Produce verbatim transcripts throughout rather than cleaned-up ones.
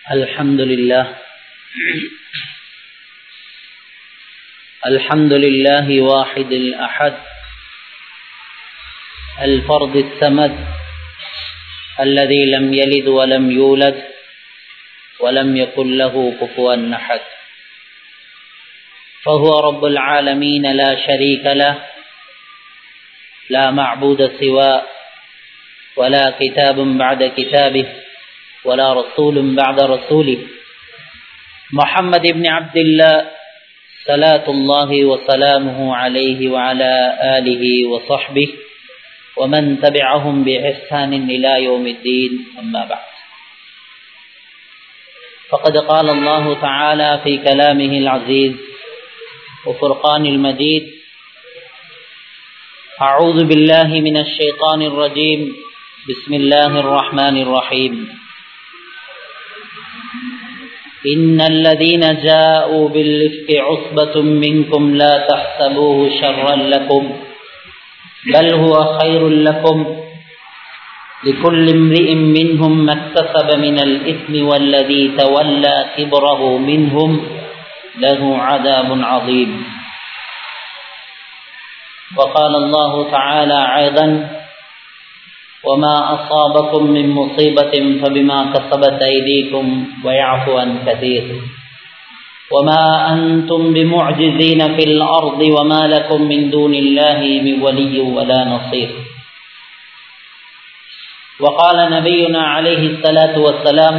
الحمد لله الحمد لله واحد الأحد الفرد الصمد الذي لم يلد ولم يولد ولم يكن له كفوا أحد فهو رب العالمين لا شريك له لا معبود سواه ولا كتاب بعد كتابه ولا رسول بعد رسوله محمد بن عبد الله صلاة الله وسلامه عليه وعلى آله وصحبه ومن تبعهم بإحسان إلى يوم الدين أما بعد فقد قال الله تعالى في كلامه العزيز وفرقان المجيد أعوذ بالله من الشيطان الرجيم بسم الله الرحمن الرحيم إن الذين جاءوا بالإفك عصبة منكم لا تحسبوه شرا لكم بل هو خير لكم لكل امرئ منهم ما اكتسب من الإثم والذي تولى كبره منهم له عذاب عظيم وقال الله تعالى أيضا وما أصابكم من مصيبة فبما كسبت أيديكم ويعفو عن كثير وما أنتم بمعجزين في الأرض وما لكم من دون الله من ولي ولا نصير وقال نبينا عليه الصلاة والسلام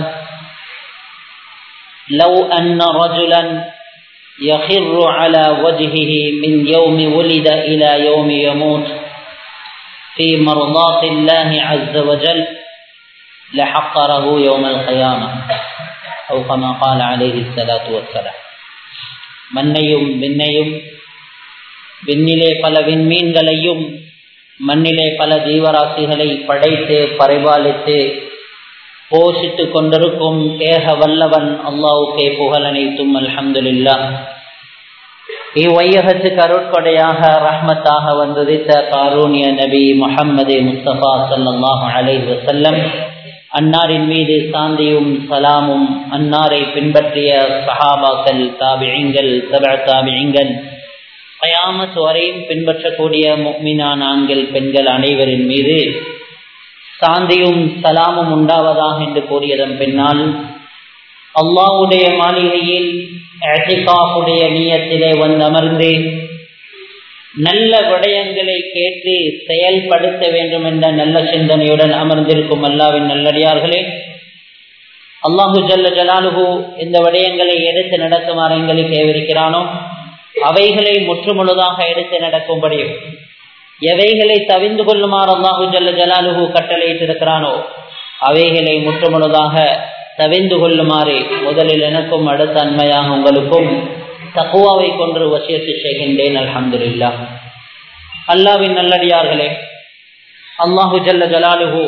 لو أن رجلا يخر على وجهه من يوم ولد إلى يوم يموت في مرضاة الله عز وجل لحقره يوم القيامة أو كما قال عليه الصلاة والسلام மண்ணையும் விண்ணையும் விண்ணிலே பல விண்மீன்களையும் மண்ணிலே பல ஜீவராசிகளை படைத்து பரிபாலித்து போஷித்து கொண்டிருக்கும் ஏக வல்லவன் அல்லாஹ்வுக்கே புகழ் அனைத்தும் அல்ஹம்துலில்லாஹ். இவ்வையகத்துக்கு அருட்படையாக ரஹ்மத்தாக வந்துதித்த காரூணிய நபி முஹம்மது முஸ்தபா ஸல்லல்லாஹு அலைஹி வஸல்லம் அன்னாரின் மீது சாந்தியும் சலாமும், அன்னாரை பின்பற்றிய சஹாபாக்கள், தாபிஈன்கள், தபஅ தாபிஈன்கள், கியாமத் வரையும் பின்பற்றக்கூடிய முஃமினான ஆண்கள் பெண்கள் அனைவரின் மீது சாந்தியும் சலாமும் உண்டாவதாக என்று கூறியதன் பின்னால் அல்லாஹ்வுடைய மாளிகையில் இஅ்திகாஃபுடைய நியத்திலே வந்து அமர்ந்து நல்ல விடயங்களை கேட்டு செயல்படுத்த வேண்டும் என்ற நல்ல சிந்தனையுடன் அமர்ந்திருக்கும் அல்லாஹ்வின் நல்லடியார்களே, அல்லாஹு ஜல்ல ஜலாலுஹு இந்த விடயங்களை எடுத்து நடக்குமாறு எங்களுக்கு ஏவிருக்கிறானோ அவைகளை முற்றுமுழுதாக எடுத்து நடக்கும்படியும் எவைகளை தவிர்ந்து கொள்ளுமாறு அல்லாஹு ஜல்ல ஜலாலுஹு கட்டளையிட்டிருக்கிறானோ அவைகளை முற்றுமுழுதாக தவிர்ந்து கொள்ளுமாறு முதலில் எனக்கும் அடுத்த அன்மையாக உங்களுக்கும் தக்வாவை கொண்டு வசியத்து செய்கின்றேன். அல்ஹம்துலில்லாஹ். அல்லாஹ்வின் நல்லடியார்களே, அல்லாஹு ஜல்ல ஜலாலுஹு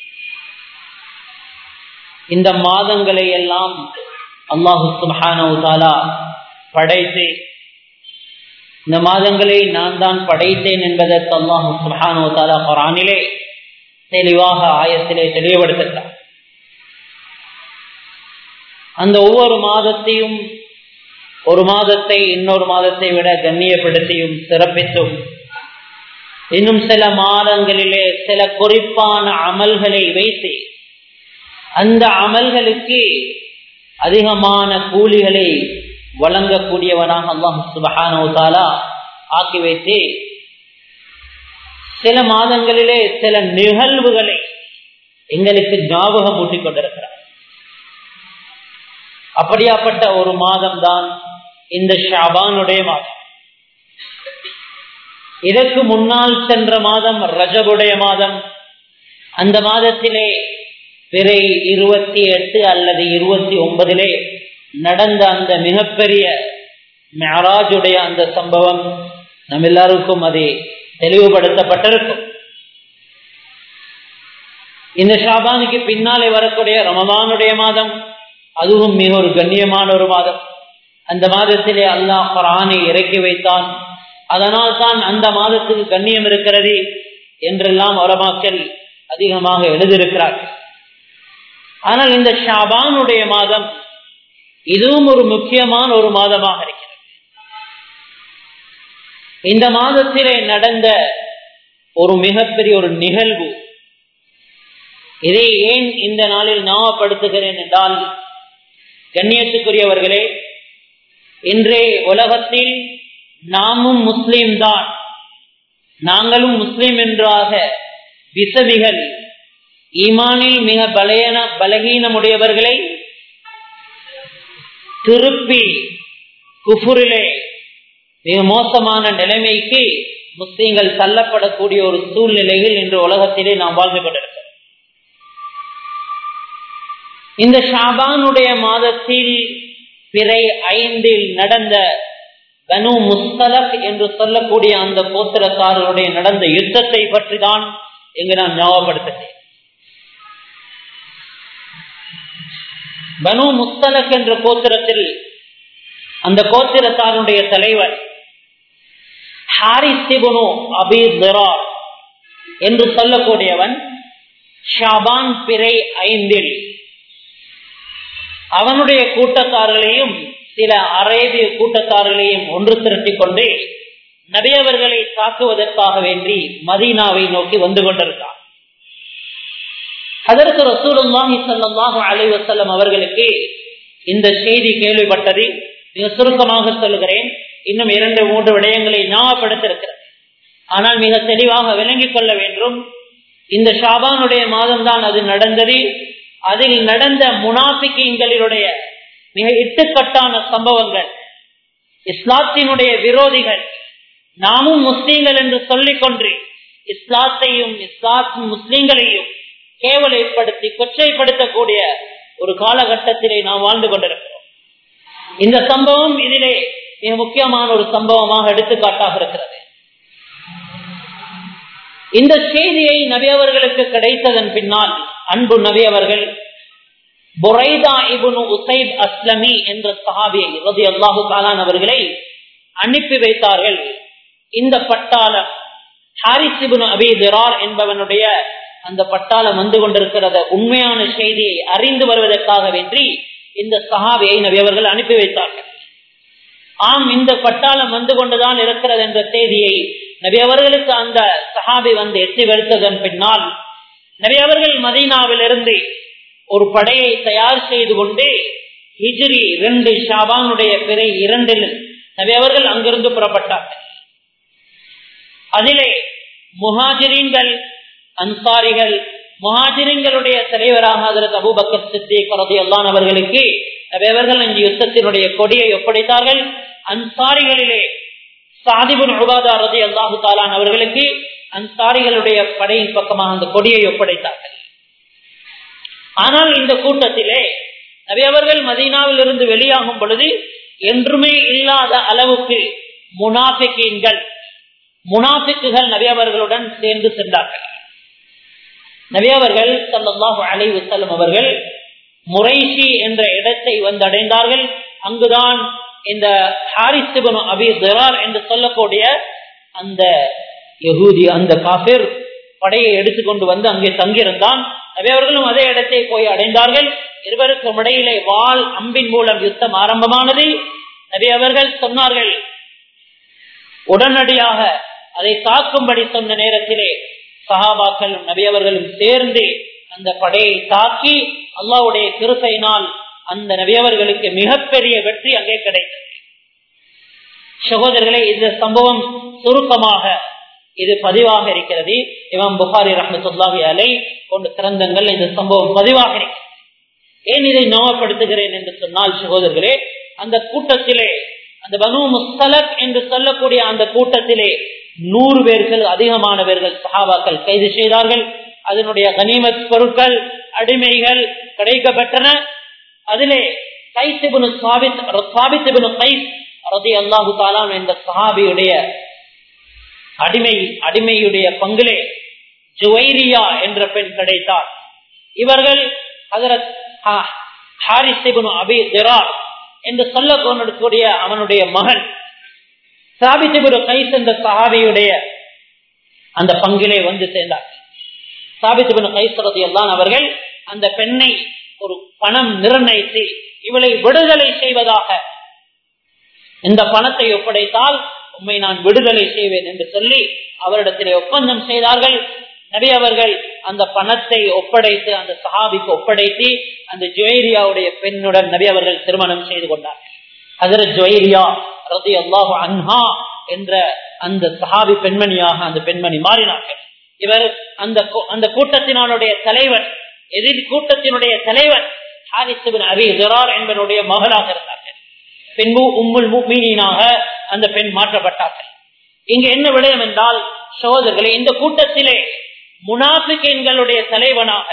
இந்த மாதங்களை எல்லாம் அல்லாஹு சுப்ஹானஹு வ தஆலா படைத்து, இந்த மாதங்களை நான் தான் படைத்தேன் என்பதற்கு அல்லாஹு சுப்ஹானஹு வ தஆலா குர்ஆனிலே தெளிவாக ஆயத்திலே தெளிவுபடுத்துகிறார். அந்த ஒவ்வொரு மாதத்தையும் ஒரு மாதத்தை இன்னொரு மாதத்தை விட கண்ணியப்படுத்தியும் சிறப்பித்தும் இன்னும் சில மாதங்களிலே சில குறிப்பான அமல்களை வைத்து அந்த அமல்களுக்கு அதிகமான கூலிகளை வழங்கக்கூடியவனாக அல்லாஹ் சுப்ஹானஹு வ தஆலா ஆக்கி வைத்து சில மாதங்களிலே சில நிகழ்வுகளை எங்களுக்கு ஞாபகம் ஊட்டிக் கொண்டிருக்கிறார். அப்படியாப்பட்ட ஒரு மாதம் தான் இந்த ஷாபானுடைய மாதம். இதற்கு முன்னால் சென்ற மாதம் ரஜபுடைய மாதம். அந்த மாதத்திலே பிறை இருபத்தி எட்டு அல்லது இருபத்தி ஒன்பதிலே நடந்த அந்த மிகப்பெரிய மிஅராஜுடைய அந்த சம்பவம் நம் எல்லாருக்கும் அது தெளிவுபடுத்தப்பட்டிருக்கும். இந்த ஷாபானுக்கு பின்னாலே வரக்கூடிய ரமலானுடைய மாதம், அதுவும் மிக ஒரு கண்ணியமான ஒரு மாதம். அந்த மாதத்திலே அல்லாஹ் குர்ஆனை இறக்கி வைத்தான். அதனால் தான் அந்த மாதத்துக்கு கண்ணியம் இருக்கிறது என்றெல்லாம் உலமாக்கள் அதிகமாக எழுதியிருக்கிறார்கள். ஆனால் இந்த ஷாபானுடைய மாதம் இதுவும் ஒரு முக்கியமான ஒரு மாதமாக இருக்கிறது. இந்த மாதத்திலே நடந்த ஒரு மிகப்பெரிய ஒரு நிகழ்வு, இதை ஏன் இந்த நாளில் ஞாபகப்படுத்துகிறேன் என்றால், கண்ணியத்துக்குரியவர்களே, இன்றைய உலகத்தில் நாமும் முஸ்லிம் தான், நாங்களும் முஸ்லிம் என்றாக விசவிகள் ஈமானில் மிக பலயன பலகீனமுடையவர்களை திருப்பி குஃபுரிலே மிக மோசமான நிலைமைக்கு முஸ்லிம்கள் தள்ளப்படக்கூடிய ஒரு சூழ்நிலையில் இன்று உலகத்திலே நாம் வாழ்ந்து கொண்டிருக்கிறோம். இந்த ஷாபானுடைய மாதத்தில் பிறை ஐந்தில் நடந்த பனு முஸ்தலக் என்று சொல்லக்கூடிய அந்த கோத்திரத்தாரருடைய நடந்த யுத்தத்தை பற்றி தான் இங்கு நான் ஞாபகப்படுத்துகிறேன். பனு முஸ்தலக் என்ற கோத்திரத்தில் அந்த கோத்திரத்தாருடைய தலைவர் ஹாரிஸ் இப்னு அபீ திரார் என்று சொல்லக்கூடியவன் ஷாபான் பிறை ஐந்தில் அவனுடைய கூட்டத்தார்களையும் சில அரேபிய கூட்டத்தார்களையும் ஒன்று திரட்டிக் கொண்டு நபி அவர்களை தாக்குவதற்காக வேண்டி மதீனாவை நோக்கி வந்து கொண்டிருந்தார். ஹதரத் ரசூலுல்லாஹி ஸல்லல்லாஹு அலைஹி வஸல்லம் அவர்களுக்கு இந்த செய்தி கேள்விப்பட்டது. மிக சுருக்கமாக சொல்லுகிறேன், இன்னும் இரண்டு மூன்று விடயங்களை ஞாபகப்படுத்திருக்கிறது. ஆனால் மிக தெளிவாக விளங்கிக் கொள்ள வேண்டும், இந்த ஷாபானுடைய மாதம் தான் அது நடந்தது. அதில் நடந்த முனாஃபிகீன்களுடைய மிக இட்டுக்கட்டான சம்பவங்கள், இஸ்லாத்தினுடைய விரோதிகள், நாமும் முஸ்லீம்கள் என்று சொல்லிக் கொண்டு இஸ்லாத்தையும் இஸ்லாத் முஸ்லீம்களையும் கேவலைப்படுத்தி கொச்சைப்படுத்தக்கூடிய ஒரு காலகட்டத்திலே நாம் வாழ்ந்து கொண்டிருக்கிறோம். இந்த சம்பவம் இதிலே மிக முக்கியமான ஒரு சம்பவமாக எடுத்துக்காட்டாக இருக்கிறது. இந்த செய்தியை நபி அவர்களுக்கு கிடைத்ததன் பின்னால் அன்பு நபி அவர்கள் புரைதா இப்னு உசைப் அஸ்லமி என்ற சஹாபியை ரலியல்லாஹு தஆலா அவர்களை அனுப்பி வைத்தார்கள். இந்த பட்டாளம் ஹாரிஸ் இப்னு அபீ திரார் என்பவனுடைய அந்த பட்டாளம் வந்து கொண்டிருக்கிறத உண்மையான செய்தியை அறிந்து வருவதற்காக வேண்டி இந்த சஹாபியை நபி அவர்கள் அனுப்பி வைத்தார்கள். ஆம், இந்த பட்டாளம் வந்து கொண்டுதான் இருக்கிறது என்ற செய்தியை நபி அவர்களுக்கு அந்த சஹாபி வந்து எட்டி வைத்ததன் பின்னால் நபி அவர்கள் மதீனாவிலிருந்து ஒரு படையை தயார் செய்து கொண்டு ஹிஜ்ரி இரண்டு ஷாபானுடைய பிறை இரண்டில் நபி அவர்கள் அங்கிருந்து புறப்பட்டார்கள். அதிலே முஹாஜிரீன்கள், அன்சாரிகள், முஹாஜிரீன்களுடைய தலைவராக ஹஜ்ரத் அபூபக்கர் சித்திக் ரலியல்லாஹு அன்ஹு அவர்களுக்கு நபி அவர்கள் இந்த யுத்தத்தினுடைய கொடியை ஒப்படைத்தார்கள். அன்சாரிகளிலே ஸஅத் இப்னு உபாதா ரலியல்லாஹு தஆலா அவர்களுக்கு அன்சாரிகளுடைய படையின் பக்கமாக அந்த கொடியை ஒப்படைத்தார்கள். ஆனால் இந்த கூட்டத்திலே நபி அவர்கள் மதீனாவில் இருந்து வெளியாகும் பொழுது என்றுமே இல்லாத அளவுக்கு முனாஃபிகீன்கள் முனாஃபிக்குகள் நபி அவர்களுடன் சேர்ந்து சென்றார்கள். நபி அவர்கள் ஸல்லல்லாஹு அலைஹி வஸல்லம் அவர்கள் முரைஷி என்ற இடத்தை வந்தடைந்தார்கள். அங்குதான் இந்த ஹாரிஸ் இப்னு அபீ திரார் என்று சொல்லக்கூடிய அந்த யஹூதி, அந்த காஃபிர் படையை எடுத்துக்கொண்டு வந்து அங்கே தங்கியிருந்தான். நபி அவர்களும் அதே இடத்தை போய் அடைந்தார்கள். இருவருக்கும் இடையிலே வாள் அம்பின் மூலம் யுத்தம் ஆரம்பமானது. நபி அவர்கள் சொன்னார்கள், உடனடியாக அதை தாக்கும்படி சொன்ன நேரத்திலே சஹாபாக்களும் நபி அவர்களும் சேர்ந்து அந்த படையை தாக்கி அல்லாஹ்வுடைய கிருபையினால் அந்த நபி அவர்களுக்கு மிகப்பெரிய வெற்றி அங்கே கிடைத்தது. சகோதரர்களே, இந்த சம்பவம் சுருக்கமாக இது பதிவாக இருக்கிறது. இமாம் புகாரி ரஹ்மத்துல்லாஹி அலைஹி போன்ற கிரந்தங்கள் இந்த சம்பவம் பதிவாக இருக்கிறது. ஏன் இதை ஞாபகப்படுத்துகிறேன் என்று சொன்னால், சகோதரர்களே, அந்த கூட்டத்திலே, அந்த பனு முஸ்தலக் என்று சொல்லக்கூடிய அந்த கூட்டத்திலே நூறு பேர்கள் அதிகமானவர்கள் சஹாபாக்கள் கைது செய்தார்கள். அதனுடைய கனிமத் பொருட்கள், அடிமைகள் கிடைக்கப்பட்டன. அதிலே கைஸ் இப்னு சாபித் சாபித் இப்னு கைஸ் ரலியல்லாஹு தஆலா என்ற சஹாபியுடைய அடிமை அடிமையுடைய பங்கிலே ஜுவைரியா என்ற பெண் கிடைத்தார். இவர்கள் ஹஜ்ரத் ஹாரிஸ் இப்னு அபீ திரார் என்று சொல்லக்கூடிய அவனுடைய மகன் சாபித் இப்னு கைஸ் என்ற சஹாபியுடைய அந்த பங்கிலே வந்து சேர்ந்தார். சாபித் இப்னு கைஸ் ரலியல்லாஹு அவர்கள் அந்த பெண்ணை ஒரு பணம் நிர்ணயித்து இவளை விடுதலை செய்வதாக, இந்த பணத்தை ஒப்படைத்தால் உண்மை நான் விடுதலை செய்வேன் என்று சொல்லி அவரிடத்திலே ஒப்பந்தம் செய்தார்கள். நபி அவர்கள் அந்த பணத்தை ஒப்படைத்து அந்த சஹாபிக்கு ஒப்படைத்து அந்த ஜுவைரியாவுடைய பெண்ணுடன் நபி அவர்கள் திருமணம் செய்து கொண்டார்கள். ஹஜ்ரத் ஜுவைரியா ரலியல்லாஹு அன்ஹா என்ற அந்த சஹாபி பெண்மணியாக அந்த பெண்மணி மாறினார்கள். இவர் அந்த அந்த கூட்டத்தினுடைய தலைவர், எதிர் கூட்டத்தினுடைய தலைவர் ஹாரிஸ் இப்னு அபி துரார் என்பவருடைய மகளாக இருந்தார்கள். பின்பு உம்முல் முஃமினீனாக அந்த பெண் மாற்றப்பட்டார்கள். இங்க என்ன விடயம் என்றால் சகோதரர்களே, இந்த கூட்டத்திலே முனாஃபிகீன்களுடைய தலைவனாக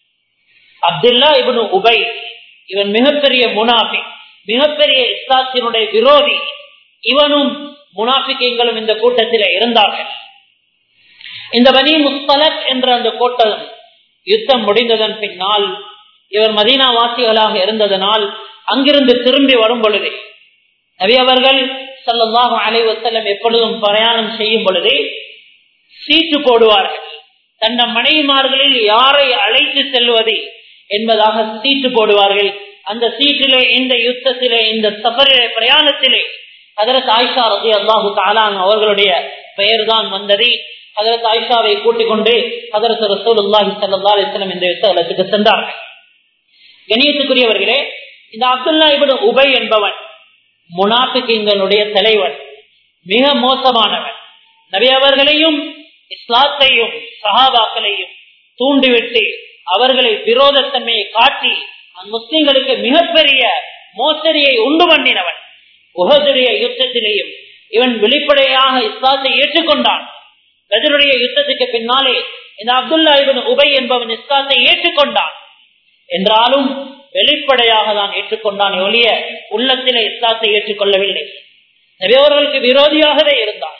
அப்துல்லா இப்னு உபை, இவன் மிகப்பெரிய முனாஃபிக், மிகப்பெரிய இஸ்லாத்தினுடைய விரோதி. இவனும் முனாஃபிகீன்களும் இந்த கூட்டத்திலே இருந்தார்கள். இந்த பனி முஸ்தலக் என்ற அந்த கூட்டம் யுத்தம் முடிந்ததன் பின்னால் இவர் மதீனா வாசிகளாக இருந்ததனால் அங்கிருந்து திரும்பி வரும் பொழுது நபி அவர்கள் ஸல்லல்லாஹு அலைஹி வஸல்லம் எப்பொழுதும் பிரயாணம் செய்யும் பொழுது சீட்டு போடுவார்கள். தன்ன மனைவிமார்களில் யாரை அழைத்து செல்வது என்பதாக சீட்டு போடுவார்கள். அந்த சீட்டிலே இந்த யுத்தத்திலே இந்த சஃபரிலே பிரயாணத்திலே ஹஜ்ரத் ஆயிஷா ரலியல்லாஹு தஆலா அவர்களுடைய பெயர் தான் வந்தது. ஹஜ்ரத் ஆயிஷாவை கூட்டிக் கொண்டு ஹஜ்ரத் ரசூலுல்லாஹி ஸல்லல்லாஹு அலைஹி வஸல்லம் இந்த யுத்தத்துக்கு சென்றார்கள். கண்ணியத்துக்குரியவர்களே, இந்த அப்துல்லா இப்னு உபை என்பவன் முனாஃபிகீன்களுடைய தலைவன், மிக மோசமானவன். நபி அவர்களையும் இஸ்லாத்தையும் சஹாபாக்களையும் தூண்டிவிட்டு அவர்களை விரோதத்தன்மையை காட்டி முஸ்லிம்களுக்கு மிகப்பெரிய மோசடியை உண்டு பண்ணினவன். உஹதுடைய யுத்தத்திலேயும் இவன் வெளிப்படையாக இஸ்லாத்தை ஏற்றுக்கொண்டான். பத்ருடைய யுத்தத்துக்கு பின்னாலே இந்த அப்துல்லா இப்னு உபை என்பவன் இஸ்லாத்தை ஏற்றுக்கொண்டான். என்றாலும் வெளிப்படையாக தான் ஏற்றுக்கொண்டான், ஒழிய உள்ளத்திலே இஸ்லாத்தை ஏற்றுக்கொள்ளவில்லை. நபி அவர்களுக்கு விரோதியாகவே இருந்தான்.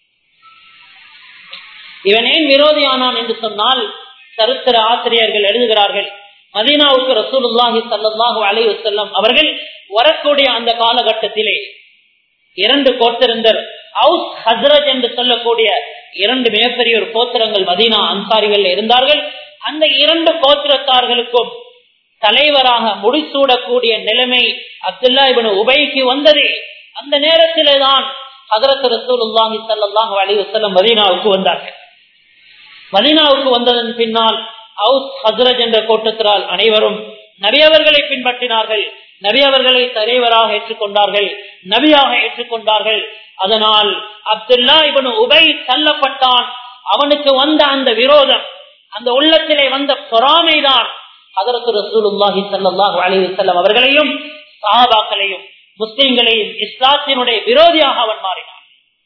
இவன் ஏன் விரோதியானான் என்று சொன்னால் சரித்திர ஆசிரியர்கள் எழுதுகிறார்கள், மதீனாவுக்கு ரசூலுல்லாஹி ஸல்லல்லாஹு அலைஹி வஸல்லம் அவர்கள் வரக்கூடிய அந்த காலகட்டத்திலே இரண்டு கோத்திரந்தர் அவுஸ் ஹஸ்ரஜ் என்று சொல்லக்கூடிய இரண்டு மிகப்பெரிய ஒரு கோத்திரங்கள் மதீனா அன்சாரிகள் இருந்தார்கள். அந்த இரண்டு கோத்திரத்தார்களுக்கும் தலைவராக முடிசூடக்கூடிய நிலைமை அப்துல்லா இப்னு உபைக்கு வந்தது. அந்த நேரத்திலே தான் ஹஜ்ரத் ரசூலுல்லாஹி ஸல்லல்லாஹு அலைஹி வஸல்லம் மதீனாவுக்கு வந்தார்கள். மதீனாவுக்கு வந்ததன் பின்னால் அவுஸ் ஹஸ்ரஜ் என்ற கோட்டத்தால் அனைவரும் நபி அவர்களை பின்பற்றினார்கள். நபி அவர்களை தலைவராக ஏற்றுக்கொண்டார்கள், நபியாக ஏற்றுக்கொண்டார்கள். அதனால் அப்துல்லா இப்னு உபை தள்ளப்பட்டான். அவனுக்கு வந்த அந்த விரோதம், அந்த உள்ளத்திலே வந்த பொறாமைதான் ஹஜ்ரத் ரசூலுல்லாஹி ஸல்லல்லாஹு அலைஹி வஸல்லம் அவர்களையும் சஹாபாக்களையும் முஸ்லிம்களையும் இஸ்லாத்தினுடைய விரோதியாக அவன் மாறினான்.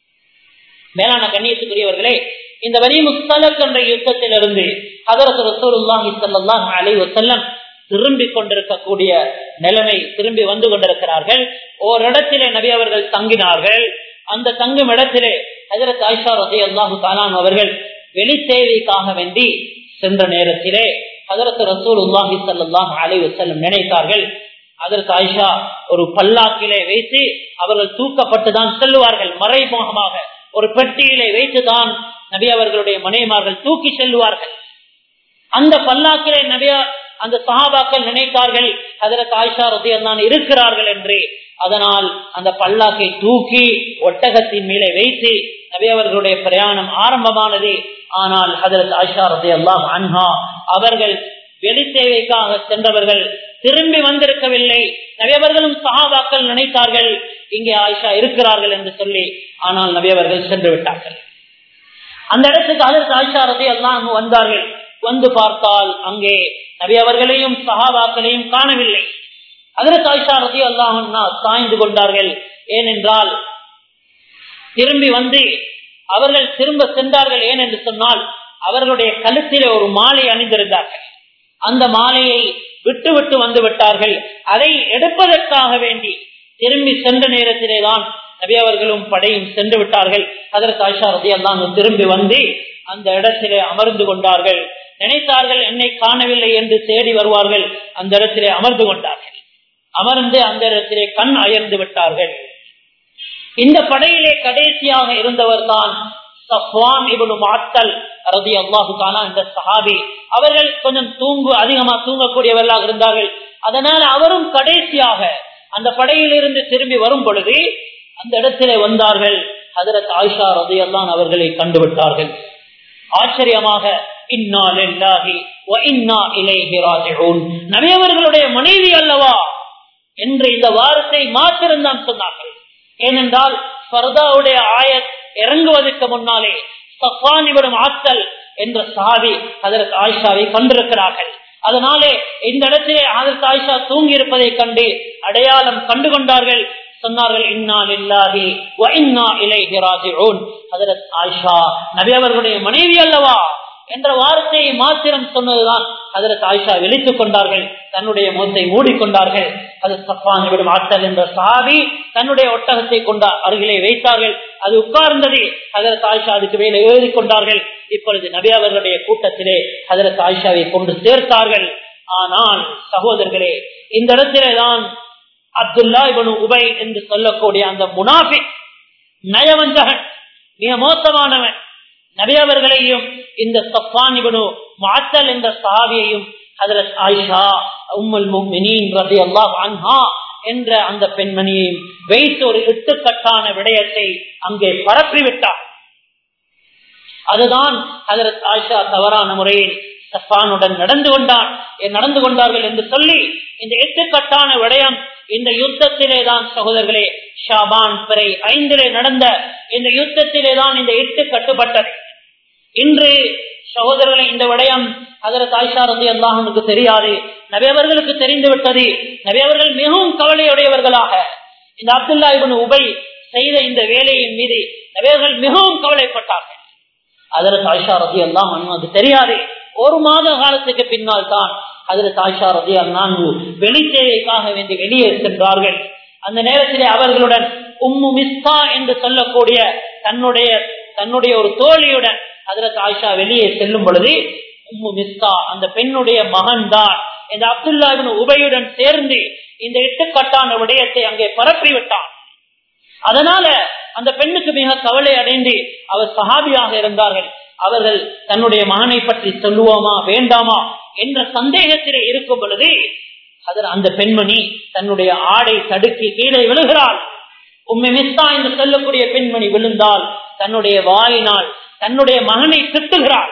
மேலான கண்ணியத்துக்குரியவர்களே, இந்த பனி முஸ்தலக் என்ற யுத்தத்திலிருந்து ஹஜ்ரத் ரசூலுல்லாஹி ஸல்லல்லாஹு அலைஹி வஸல்லம் திரும்பி கொண்டிருக்கக்கூடிய நிலைமை, திரும்பி வந்து கொண்டிருக்கிறார்கள். ஓரிடத்திலே நபி அவர்கள் தங்கினார்கள். அந்த தங்கும் இடத்திலே ஹஜ்ரத் ஆயிஷா ரலியல்லாஹு தஆலா அவர்கள் வெளி சேவைக்காக வேண்டி சென்ற நேரத்திலே ஹஜ்ரத் ரசூலுல்லாஹி ஸல்லல்லாஹு அலைஹி வஸல்லம் நினைத்தார்கள், ஹஜ்ரத் ஆயிஷா ஒரு பல்லாக்கிலே வைத்து அவர்கள் தூக்கப்பட்டுதான் செல்லுவார்கள். மறைமுகமாக ஒரு பெட்டியிலே வைத்துதான் நபி அவர்களுடைய மனைவிமார்கள் தூக்கி செல்லுவார்கள். அந்த பல்லாக்கிலே நபியா அந்த சஹாபாக்கள் நினைத்தார்கள் ஹஜ்ரத் ஆயிஷா ரலியல்லாஹு இருக்கிறார்கள் என்று. அதனால் அந்த பல்லாக்கை தூக்கி ஒட்டகத்தின் மேலே வைத்து நபி அவர்களுடைய பிரயாணம் ஆரம்பமானது. ஆனால் ஹஜ்ரத் ஆயிஷா ரலியல்லாஹு அன்ஹா அவர்கள் வெளி சேவைக்காக சென்றவர்கள் திரும்பி வந்திருக்கவில்லை. நபி அவர்களும் சஹாபாக்கள் நினைத்தார்கள் இங்கே ஆயிஷா இருக்கிறார்கள் என்று சொல்லி. ஆனால் நபி அவர்கள் சென்று விட்டார்கள். அந்த இடத்துக்கு ஹஜ்ரத் ஆயிஷா ரலியல்லாஹு அன்ஹா வந்தார்கள். வந்து பார்த்தால் அங்கே நபி அவர்களையும் சஹாபாக்களையும் காணவில்லை. ஹஜ்ரத் ஆயிஷா ரலியல்லாஹு அன்ஹா சாய்ந்து கொண்டார்கள். ஏனென்றால் திரும்பி வந்து அவர்கள் திரும்ப சென்றார்கள். ஏன் என்று சொன்னால் அவர்களுடைய கழுத்திலே ஒரு மாலை அணிந்திருந்தார்கள். அந்த மாலையை விட்டு விட்டு வந்து விட்டார்கள். அதை எடுப்பதற்காக வேண்டி திரும்பி சென்ற நேரத்திலே தான் நபி அவர்களும் படையும் சென்று விட்டார்கள். ஹஜ்ரத் ஆயிஷா ரலியல்லாஹு அன்ஹா திரும்பி வந்து அந்த இடத்திலே அமர்ந்து கொண்டார்கள். நினைத்தார்கள் என்னை காணவில்லை என்று தேடி வருவார்கள். அந்த இடத்திலே அமர்ந்து கொண்டார்கள். அமர்ந்து அந்த இடத்திலே கண் அயர்ந்து விட்டார்கள். இந்த படையிலே கடைசியாக இருந்தவர் தான் சஃப்வான் இப்னு முஅத்தல் ரலியல்லாஹு தஆலா என்ற சஹாபி அவர்கள் கொஞ்சம் தூங்கு அதிகமா தூங்கக்கூடியவர்களாக இருந்தார்கள். அதனால அவரும் கடைசியாக அந்த படையிலிருந்து திரும்பி வரும் பொழுது அந்த இடத்திலே வந்தார்கள். ஹஜ்ரத் ஆயிஷா ரலியல்லாஹு அவர்களை கண்டுவிட்டார்கள். ஆச்சரியமாக இன்னா லில்லாஹி வ இன்னா இலைஹி ராஜிஊன், நபி அவர்களுடைய மனைவி அல்லவா என்று இந்த வார்த்தை மாத்திரம் தான் சொன்னார்கள். ஏனென்றால் ஃபர்தாவுடைய ஆயத் இறங்குவதற்கு முன்னாலே சஃப்வான் இப்னு முஅத்தல் என்ற சஹாபி ஹஜ்ரத் ஆயிஷாவை கண்டிருக்கிறார்கள். அதனாலே இந்த இடத்திலே ஹஜ்ரத் ஆயிஷா தூங்கி இருப்பதை கண்டு அடையாளம் கண்டு கொண்டார்கள். சொன்னார்கள் இன்னா லில்லாஹி வ இன்னா இலைஹி ராஜிஊன், ஹஜ்ரத் ஆயிஷா நபி அவர்களுடைய மனைவி அல்லவா என்ற வார்த்தையை மாத்திரம் சொன்னதுதான் ஹஜ்ரத் ஆயிஷா விழித்துக் கொண்டார்கள். தன்னுடைய முகத்தை மூடிக்கொண்டார்கள். ஹஜ்ரத் சஃப்வான் இப்னு முஅத்தல் என்ற சஹாபி தன்னுடைய ஒட்டகத்தை கொண்ட அருகிலே வைத்தார்கள். அது உட்கார்ந்தது. ஹஜ்ரத் ஆயிஷா அதுக்கு மேலே ஏறி கொண்டார்கள். இப்பொழுது நபி அவர்களுடைய கூட்டத்திலே ஹஜ்ரத் ஆயிஷாவை கொண்டு சேர்த்தார்கள். ஆனால் சகோதரர்களே, இந்த இடத்திலே தான் அப்துல்லா இப்னு உபை என்று சொல்லக்கூடிய அந்த முனாஃபிக் நயவஞ்சகன், மிக மோசமானவன், நபி அவர்களையும் இந்த சஃப்வான் இப்னு முஅத்தல் என்ற சஹாபியையும் ஹஜ்ரத் ஆயிஷா உம்முல் முஃமினீன் ரலியல்லாஹு அன்ஹா என்ற அந்த பெண்மணியையும் வைத்து ஒரு இட்டுக்கட்டான விடயத்தை அங்கே பரப்பிவிட்டார். அதுதான் ஹஜ்ரத் ஆயிஷா தவறான முறையில் சஃப்வானுடன் நடந்து கொண்டான் நடந்து கொண்டார்கள் என்று சொல்லி இந்த எட்டுக்கட்டான விடயம் இந்த யுத்தத்திலே தான் சகோதரர்களே, ஷாபான் பிறை ஐந்திலே நடந்த இந்த யுத்தத்திலே தான் இந்த எட்டு கட்டுப்பட்டது. இன்று சகோதரர்களை இந்த விடயம் ஹஜ்ரத் ஆயிஷா ரலியல்லாஹு அன்ஹா தெரியாது, நபி அவர்களுக்கு தெரிந்து விட்டது. நபி அவர்கள் மிகவும் கவலையுடையவர்களாக இந்த அப்துல்லா இப்னு உபை செய்த இந்த வேலையின் மீது நபி அவர்கள் மிகவும் கவலைப்பட்டார்கள். ஹஜ்ரத் ஆயிஷா ரலியல்லாஹு அன்ஹா தெரியாது. ஒரு மாத காலத்துக்கு பின்னால் தான் ஹஜ்ரத் ஆயிஷா ரலியல்லாஹு அன்ஹா வெளிச்சேவைக்காக வேண்டி வெளியே சென்றார்கள். அந்த நேரத்திலே அவர்களுடன் உம்மு மிஸ்தா என்று சொல்லக்கூடிய தன்னுடைய தன்னுடைய ஒரு தோழியுடன் ஹஜ்ரத் ஆயிஷா வெளியே செல்லும் பொழுது உம்மு மிஸ்தா அந்த பெண்ணுடைய மகன் தான் இந்த அப்துல்லா இப்னு உபையுடன் சேர்ந்து இந்த எட்டுக்கட்டான விடயத்தை அங்கே பரப்பி விட்டான். அதனால அந்த பெண்ணுக்கு மிக கவலை அடைந்து அவர் சஹாபியாக இருந்தார்கள். அவர்கள் தன்னுடைய மகனை பற்றி சொல்லுவோமா வேண்டாமா என்ற சந்தேகத்திலே இருக்கும் பொழுது அந்த பெண்மணி தன்னுடைய ஆடை தடுக்கி கீழே விழுகிறாள். உம்மே மிஸ்தா என்று சொல்லக்கூடிய பெண்மணி விழுந்தால் தன்னுடைய வாயினால் தன்னுடைய மகனை திட்டுகிறாள்.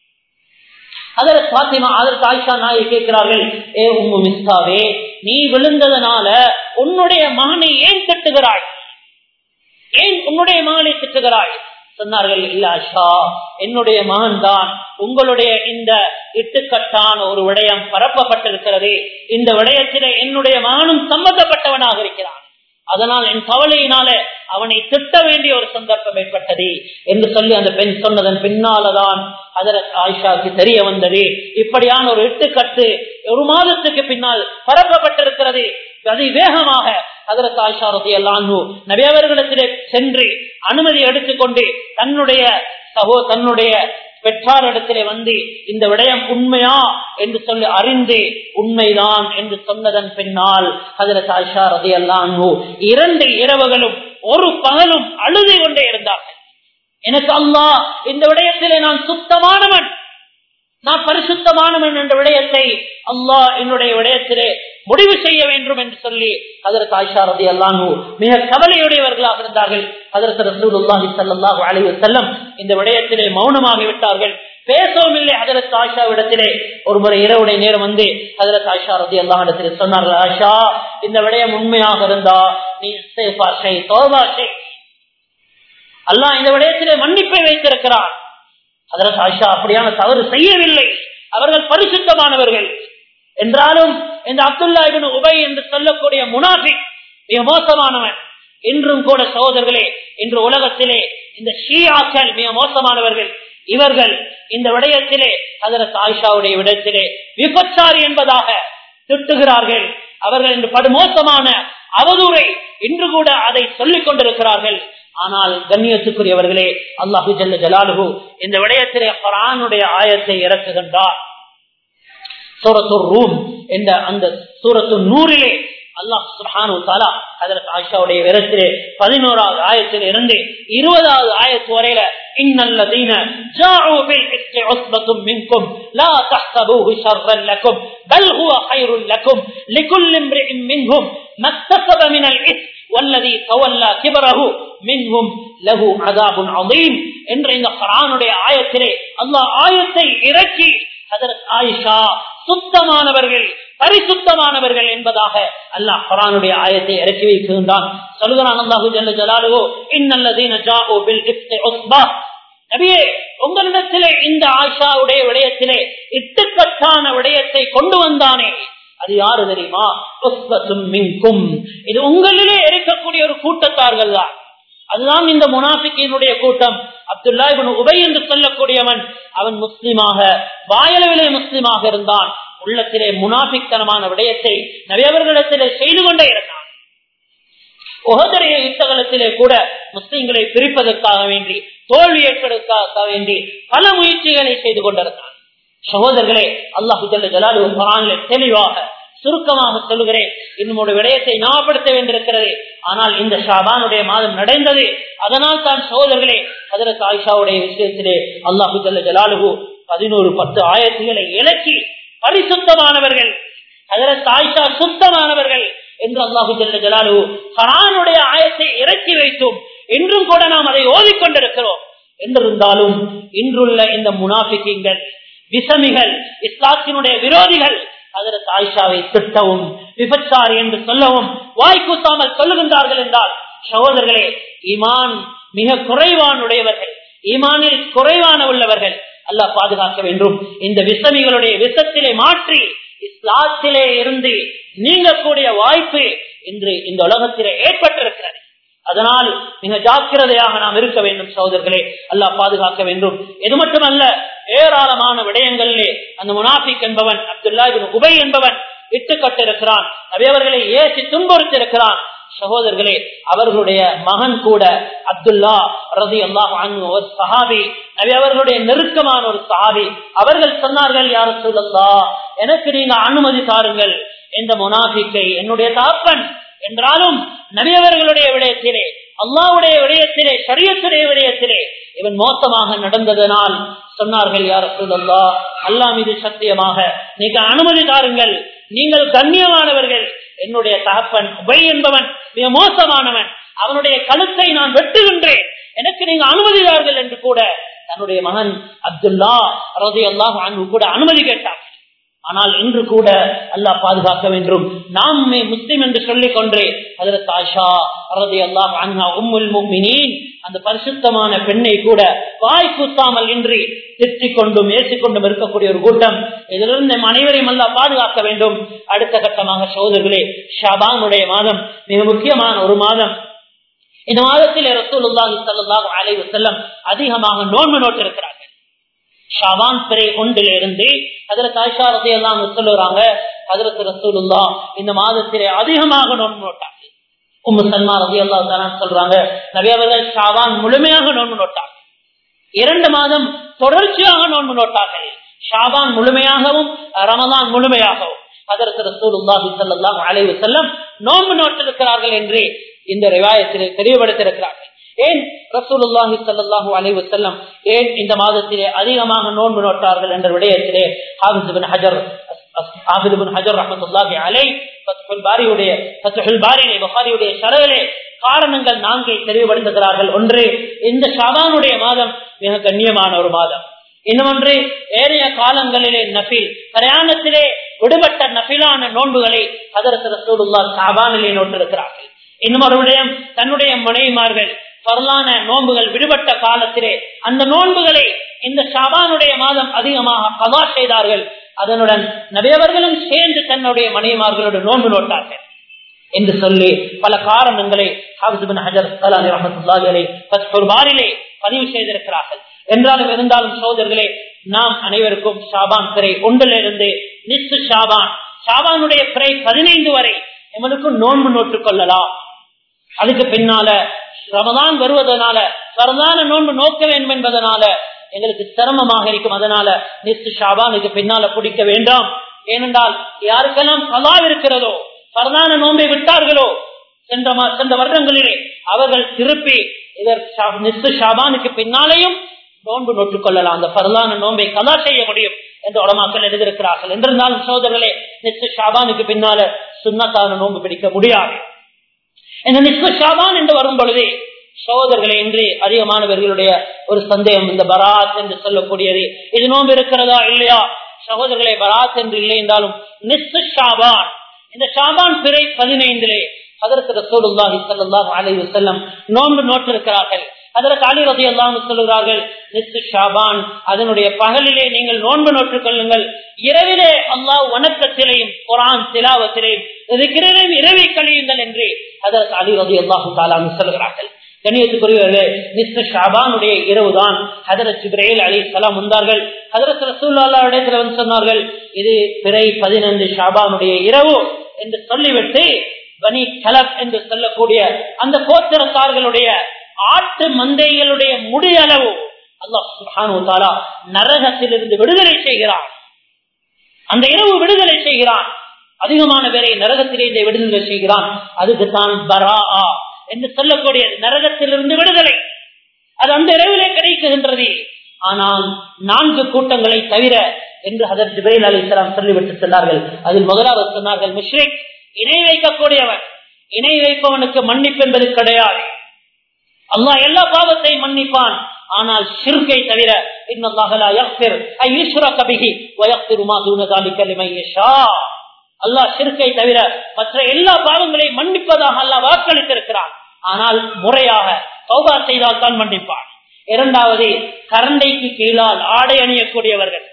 அதற்கு பாத்திமா அதற்கு ஆயிஷா நாயை கேட்கிறார்கள், ஏ உம்மு மிஸ்தாவே, நீ விழுந்ததனால உன்னுடைய மகனை ஏன் திட்டுகிறாய்? ஏன் உன்னுடைய மகனை திட்டுகிறாய்? சொன்னார்கள், இல்ல ஆயிஷா, என்னுடைய மகன் தான் உங்களுடைய இந்த இட்டுக்கட்டான ஒரு விடயம் பரப்பப்பட்டிருக்கிறது. இந்த விடயத்திலே என்னுடைய மகனும் சம்பந்தப்பட்டவனாக இருக்கிறான். அதனால் என் கவலையினால அவனை திட்ட வேண்டிய ஒரு சந்தர்ப்பம் ஏற்பட்டது என்று சொல்லி அந்த பெண் சொன்னதன் பின்னால்தான் ஹஜ்ரத் ஆயிஷாவுக்கு தெரிய வந்தது, இப்படியான ஒரு இட்டுக்கட்டு ஒரு மாதத்துக்கு பின்னால் பரப்பப்பட்டிருக்கிறது. அதை வேகமாக ஹஜ்ரத் ஆயிஷா ரலியல்லாஹு அன்ஹா நபி அவர்களிடத்திலே சென்று அனுமதி எடுத்துக்கொண்டு தன்னுடைய சகோ தன்னுடைய பெற்றாரிடத்திலே வந்து இந்த விடயம் உண்மையா என்று சொல்லி அறிந்து உண்மைதான் என்று சொன்னதன் பின்னால் ஹஜ்ரத் ஆயிஷா ரலியல்லாஹு அன்ஹா இரண்டு இரவுகளும் ஒரு பகலும் அழுது கொண்டே இருந்தார்கள். எனக்கு அல்லாஹ் இந்த விடயத்திலே நான் சுத்தமானவன், நான் பரிசுத்தமானவன் என்ற விடயத்தை அல்லாஹ் என்னுடைய விடயத்திலே முடிவு செய்ய வேண்டும் என்று சொல்லி ஹஜ்ரத் ஆயிஷா ரலியல்லாஹு அன்ஹா மிக கவலையுடையவர்களாக இருந்தார்கள். ஹஜ்ரத் ரசூலுல்லாஹி ஸல்லல்லாஹு அலைஹி வஸல்லம் இந்த விடயத்திலே மௌனமாகி விட்டார்கள், பேசவும் இல்லை. ஹஜ்ரத் ஆயிஷா இடத்திலே ஒரு முறை இரவுடைய நேரம் வந்து ஹஜ்ரத் ஆயிஷா ரலியல்லாஹு அன்ஹா இடத்திலே சொன்னார்கள், ஆயிஷா, இந்த விடயம் உண்மையாக இருந்தா நீ இஸ்திக்ஃபார் செய், தௌபா செய், அல்லாஹ் இந்த விடயத்திலே மன்னிப்பை வைத்திருக்கிறான். ஹஜ்ரத் ஆயிஷா அப்படியான தவறு செய்யவில்லை, அவர்கள் பரிசுத்தமானவர்கள். என்றாலும் இந்த அப்துல்லா இப்னு உபை என்று சொல்லக்கூடிய முனாஃபிக் மிக மோசமானவன். இன்றும் கூட சகோதரர்களே, இன்று உலகத்திலே இந்த ஷியாக்கள் மிக மோசமானவர்கள். இவர்கள் இந்த விடயத்திலே ஹஜ்ரத் ஆயிஷாவுடைய விடயத்திலே விபச்சாரி என்பதாக திட்டுகிறார்கள். அவர்கள் இன்று படுமோசமான அவதூறை இன்று கூட அதை சொல்லிக் கொண்டிருக்கிறார்கள். ஆனால் கண்ணியத்துக்குரியவர்களே, அல்லாஹு ஜல்ல ஜலாலுஹு இந்த விடயத்திலே குர்ஆனுடைய ஆயத்தை இறக்குகின்றார். சூரத்துர் ரூம் என்ற அந்த சூரத்து நூறிலே அல்லாஹ் சுப்ஹானஹு வ தஆலா ஹஜ்ரத் ஆயிஷாவுடைய விடயத்திலே பதினோராவது ஆயத்தில் இருந்து இருபதாவது ஆயத்து வரையில இன்னல்லதீன ஜாஉ பில் இஸ்கி உஸ்பத்தும் மின்கும் லா தஹ்சபூஹு ஷர்ரன் லக்கும் பல் ஹுவ கைருல் லக்கும் லிகுல்லி இம்ரிஇன் மின்ஹும் மக்தஸப மினல் இஸ் வல்லதி தவல்லா கிபரஹு மின்ஹும் லஹு அஸாபுன் அதீம் என்ற இந்த குர்ஆனுடைய ஆயத்திலே அல்லாஹ் ஆயத்தை இறக்கி ஹஜ்ரத் ஆயிஷா சுத்தமானவர்கள் பரிசுத்தமானவர்கள் என்பதாக அல்லாஹ் குர்ஆனுடைய ஆயத்தை இறக்கி வைக்கின்றான். சொல்கிறான் அல்லாஹு ஜல்ல ஜலாலுஹு இன்னல்லதீன ஜாஉ பில் இஃப்கி உஸ்பா, நபியே உங்களிடத்திலே இந்த ஆயிஷாவுடைய விடயத்திலே இட்டுக்கட்டான விடயத்தை கொண்டு வந்தானே அது யாரு தெரியுமா? உஸ்பத்தும் மின்கும், இது உங்களிலே இருக்கக்கூடிய ஒரு கூட்டத்தார்கள் தான். அதுதான் இந்த முனாஃபிக்கினுடைய கூட்டம். அப்துல்லா இப்னு உபை என்று சொல்லக்கூடியவன் அவன் முஸ்லிமாக வாயளவிலே முஸ்லிமாக இருந்தான், உள்ளத்திலே முனாஃபிக்தனமான விடயத்தை நபி அவர்களிடத்திலே செய்து கொண்டே இருந்தான். உஹதுடைய யுத்தகலத்திலே கூட முஸ்லிம்களை பிரிப்பதற்காக வேண்டி தோல்வி ஏற்பதற்காக வேண்டி பல முயற்சிகளை செய்து கொண்டிருந்தான். சகோதரர்களே, அல்லாஹு ஜல்ல ஜலாலுஹு குர்ஆனிலே தெளிவாக சுருக்கமாக சொல்லுகிறேன். இன்னும் ஒரு விடயத்தை ஞாபகப்படுத்த வேண்டியிருக்கிறது. ஆனால் இந்த ஷாபானுடைய மாதம் நடந்தது, அதனால் தான் சகோதரர்களே ஹஜ்ரத் ஆயிஷாவுடைய விஷயத்திலே அல்லாஹு ஜல்ல ஜலாலுஹு பதினோரு பத்து ஆயத்துகளை இலக்கி பரிசுத்தமானவர்கள், ஹஜ்ரத் ஆயிஷா சுத்தமானவர்கள் என்று அல்லாஹு ஜல்ல ஜலாலுஹு குர்ஆனுடைய ஆயத்தை இறக்கி வைத்தும் இன்றும் கூட நாம் அதை ஓதிக்கொண்டிருக்கிறோம். என்றிருந்தாலும் இன்றுள்ள இந்த முனாஃபிகீன்கள், விசமிகள், இஸ்லாத்தினுடைய விரோதிகள் ஹஜ்ரத் ஆயிஷாவை திட்டவும் விபச்சாரி என்று சொல்லவும் வாய்க்கூத்தாமல் சொல்லுகின்றார்கள் என்றால் சகோதரர்களே, ஈமான் மிக குறைவானுடையவர்கள், ஈமானில் குறைவான உள்ளவர்கள் அல்லாஹ் பாதுகாக்க வேண்டும். இந்த விசமிகளுடைய விஷத்திலே மாற்றி இஸ்லாத்திலே இருந்து நீங்கக்கூடிய வாய்ப்பு இன்று இந்த உலகத்திலே ஏற்பட்டிருக்கிறது. அதனால் மிக ஜாக்கிரதையாக நாம் இருக்க வேண்டும் சகோதரர்களே, அல்லாஹ் பாதுகாக்க வேண்டும். இது மட்டுமல்ல, ஏராளமான விடயங்களிலே அந்த முனாஃபிக் என்பவன் அப்துல்லா இப்னு உபை என்பவன் இட்டுக்கட்டிருக்கிறான், நபி அவர்களை ஏற்றி துன்புறுத்திருக்கிறான். சகோதரர்களே, அவர்களுடைய மகன் கூட அப்துல்லா ரலியல்லாஹு அன்ஹு ஒரு சஹாபி, நபி அவர்களுடைய நெருக்கமான ஒரு சஹாபி. அவர்கள் சொன்னார்கள், யா ரசூலல்லாஹ், எனக்கு நீங்க அனுமதி தாருங்கள், இந்த முனாஃபிக்கை என்னுடைய தகப்பன் என்றாலும் நபி அவர்களுடைய விடயத்திலே, அல்லாஹ்வுடைய விடயத்திலே, ஷரியத்துடைய விடயத்திலே இவன் மோசமாக நடந்ததனால் சொன்னார்கள், யா ரசூலல்லாஹ், அல்லாஹ் மீது சத்தியமாக நீங்க அனுமதி தாருங்கள், நீங்கள் கண்ணியமானவர்கள், என்னுடைய தகப்பன் உபை என்பவன் மிக மோசமானவன், அவனுடைய கழுத்தை நான் வெட்டுகின்றேன், எனக்கு நீங்க அனுமதி தாருங்கள் என்று கூட தன்னுடைய மகன் அப்துல்லா ரலியல்லாஹு அன்ஹு கூட அனுமதி கேட்டார். ஆனால் இன்று கூட அல்லாஹ் பாதுகாக்க வேண்டும். நாம் முஸ்லிம் என்று சொல்லிக் கொண்டே ஹஜ்ரத் ஆயிஷா ரலியல்லாஹு அன்ஹா உம்முல் முஃமினீன் அந்த பரிசுத்தமான பெண்ணை கூட வாய் கூத்தாமல் இன்றி திட்டிக் கொண்டும் ஏசிக்கொண்டும் இருக்கக்கூடிய ஒரு கூட்டம். இதிலிருந்து அனைவரையும் அல்லாஹ் பாதுகாக்க வேண்டும். அடுத்த கட்டமாக சகோதரர்களே, ஷாபானுடைய மாதம் மிக முக்கியமான ஒரு மாதம். இந்த மாதத்தில் ரசூலுல்லாஹி ஸல்லல்லாஹு அலைஹி வஸல்லம் அதிகமாக நோன்பு நோட்டிருக்கிறார்கள். ஷாபான் பிறை ஒன்றில் இருந்து ஹஜ்ரத் ஆயிஷா ரலியல்லாஹு அன்ஹா சொல்லுறாங்க, ஹஜ்ரத் ரசூலுல்லாஹ் இந்த மாதத்திலே அதிகமாக நோன்பு நோட்டார்கள். உம்மு சல்மா ரலியல்லாஹு தஆலா சொல்றாங்க, நபி அவர்கள் ஷாபான் முழுமையாக நோன்பு நோட்டார்கள். இரண்டு மாதம் தொடர்ச்சியாக நோன்பு நோட்டார்கள். ஷாபான் முழுமையாகவும் ரமலான் முழுமையாகவும் ஹஜ்ரத் ரசூலுல்லாஹி ஸல்லல்லாஹு அலைஹி வஸல்லம் நோன்பு நோட்டிருக்கிறார்கள் என்று இந்த ரிவாயத்திலே தெளிவுபடுத்தியிருக்கிறார்கள். ஏன் ரசூலுல்லாஹி ஸல்லல்லாஹு அலைஹி வஸல்லம் ஏன் இந்த மாதத்திலே அதிகமாக நோன்பு நோட்டார்கள் என்ற விடயத்திலே ஹாஃபிஸ் இப்னு ஹஜர் ஹாஃபிஸ் இப்னு ஹஜர் ரஹ்மத்துல்லாஹி அலைஹி ஃபத்ஹுல் பாரியுடைய ஃபத்ஹுல் பாரியிலே புகாரியுடைய ஷரஹிலே காரணங்கள் நான்கை தெளிவுபடுத்துகிறார்கள். ஒன்று, இந்த ஷாபானுடைய மாதம் மிக கண்ணியமான ஒரு மாதம். இன்னொன்று, ஏனைய காலங்களிலே நஃபில் பிரயாணத்திலே விடுபட்ட நஃபிலான நோன்புகளை ஹஜ்ரத் ரசூலுல்லாஹ் ஷாபானிலே நோட்டிருக்கிறார்கள். இன்னொரு விடயம், தன்னுடைய மனைவிமார்கள் பரலான நோன்புகள் விடுபட்ட காலத்திலே அந்த நோன்புகளை இந்த ஷாபானுடைய மாதம் அதிகமாக கதா செய்தார்கள். அதனுடன் நபி அவர்களும் சேர்ந்து தன்னுடைய மனைவிமார்களோடு நோன்பு நோட்டார்கள் என்று சொல்லி பல காரணங்களை ஹாஃபிஸ் இப்னு ஹஜர் அஸ்கலானி ரஹ்மத்துல்லாஹி அலைஹி ஃபத்ஹுல் பாரியிலே பதிவு செய்திருக்கிறார்கள். என்றாலும் இருந்தாலும் சகோதரர்களே, நாம் அனைவருக்கும் ஷாபான் பிறை ஒன்றிலிருந்து நிஸ்ஃபு ஷாபான், ஷாபானுடைய பிறை பதினைந்து வரை எங்களுக்கு நோன்பு நோட்டுக் கொள்ளலாம். அதுக்கு பின்னால ரமலான் வருவதனால வரலான நோன்பு நோக்க வேண்டும் என்பதனால எங்களுக்கு சிரமமாக இருக்கும். அதனால நிஸ்ஃபு ஷாபானுக்கு பின்னால பிடிக்க வேண்டாம். ஏனென்றால் யாருக்கெல்லாம் கலா இருக்கிறதோ, வரலான நோன்பை விட்டார்களோ, சென்ற சென்ற வருடங்களிலே அவர்கள் திருப்பி இதற்கு ஷாபானுக்கு பின்னாலேயும் நோன்பு நோட்டுக் கொள்ளலாம். அந்த பரலான நோன்பை கதா செய்ய முடியும் என்று உலமாக்கள் எழுதியிருக்கிறார்கள். என்றிருந்தாலும் சோதரர்களே, நிஸ்ஃபு ஷாபானுக்கு பின்னால சுன்னத்தான நோன்பு பிடிக்க முடியாது. இந்த நிஸ்ஃபு ஷாபான் என்று வரும் பொழுது சகோதரர்களே, இன்று அதிகமானவர்களுடைய ஒரு சந்தேகம், இந்த பராத் என்று சொல்லக்கூடியது இது நோன்பு இருக்கிறதா இல்லையா? சகோதரர்களே, பராத் என்று இல்லை என்றாலும் நிஸ்ஃபு ஷாபான், இந்த ஷாபான் பிறை பதினைந்திலே ஹஜ்ரத் ரசூலுல்லாஹி ஸல்லல்லாஹு அலைஹி வஸல்லம் நோன்பு நோட்டிருக்கிறார்கள். ஹஜ்ரத் அலி ரலியல்லாஹு அன்ஹு சொல்கிறார்கள், நிஸ்ஃபு ஷாபான் அதனுடைய பகலிலே நீங்கள் நோன்பு நோட்டுக் கொள்ளுங்கள், இரவிலே அல்லாஹ் வணக்கத்திலேயும் குர்ஆன் திலாவத்திலேயும் திக்ரிலேயும் இரவை கழியுங்கள் என்று ஹஜ்ரத் அலி ரலியல்லாஹு தஆலா அன்ஹு சொல்கிறார்கள். கண்ணியத்துக்குரியவர்களே, நிஸ்ஃபு ஷாபானுடைய இரவுதான் ஹஜ்ரத் ஜிப்ரீல் அலைஹிஸ்ஸலாம் வந்தார்கள். ஹஜ்ரத் ரசூலுல்லாஹி இடத்துல வந்து சொன்னார்கள், இது பிறை பதினைந்து ஷாபானுடைய இரவு என்று சொல்லிவிட்டு பனி கலப் என்று சொல்லக்கூடிய அந்த கோத்திரத்தார்களுடைய ஆட்டு மந்தைகளுடைய முடியளவு அல்லாஹ் சுப்ஹானஹு வ தஆலா நரகத்திலிருந்து விடுதலை செய்கிறான். அந்த இரவு விடுதலை செய்கிறான். அதிகமான பேரை நரகத்திலிருந்து விடுதலை செய்கிறான். அதுக்கு தான் பராஆ என்று சொல்லக்கூடிய நரகத்திலிருந்து விடுதலை அது அந்த இரவிலே கிடைக்கின்றது. ஆனால் நான்கு கூட்டங்களை தவிர என்று ஹஜ்ரத் ஜிப்ரீல் அலைஹிஸ்ஸலாம் சொல்லிவிட்டு சொன்னார்கள். அதில் முதலாவது சொன்னார்கள், முஷ்ரிக், இணை வைக்கக்கூடியவன். இணை வைப்பவனுக்கு மன்னிப்பு என்பது கிடையாது. அல்லாஹ் எல்லா பாவத்தையும் மன்னிப்பான், ஆனால் ஷிர்கை தவிர இன்னல்லாஹ லா யக்ஃபிர் ஐ யுஷ்ரக பிஹி வ யக்ஃபிரு மா தூன ஸாலிக லிமன் யஷா. அல்லாஹ் ஷிர்கை தவிர மற்ற எல்லா பாவங்களையும் மன்னிப்பதாக அல்லாஹ் வாக்களித்திருக்கிறான். ஆனால் முறையாக தௌபா செய்தால் தான் மன்னிப்பான். இரண்டாவது, கரண்டைக்கு கீழால் ஆடை அணியக்கூடியவர்கள்.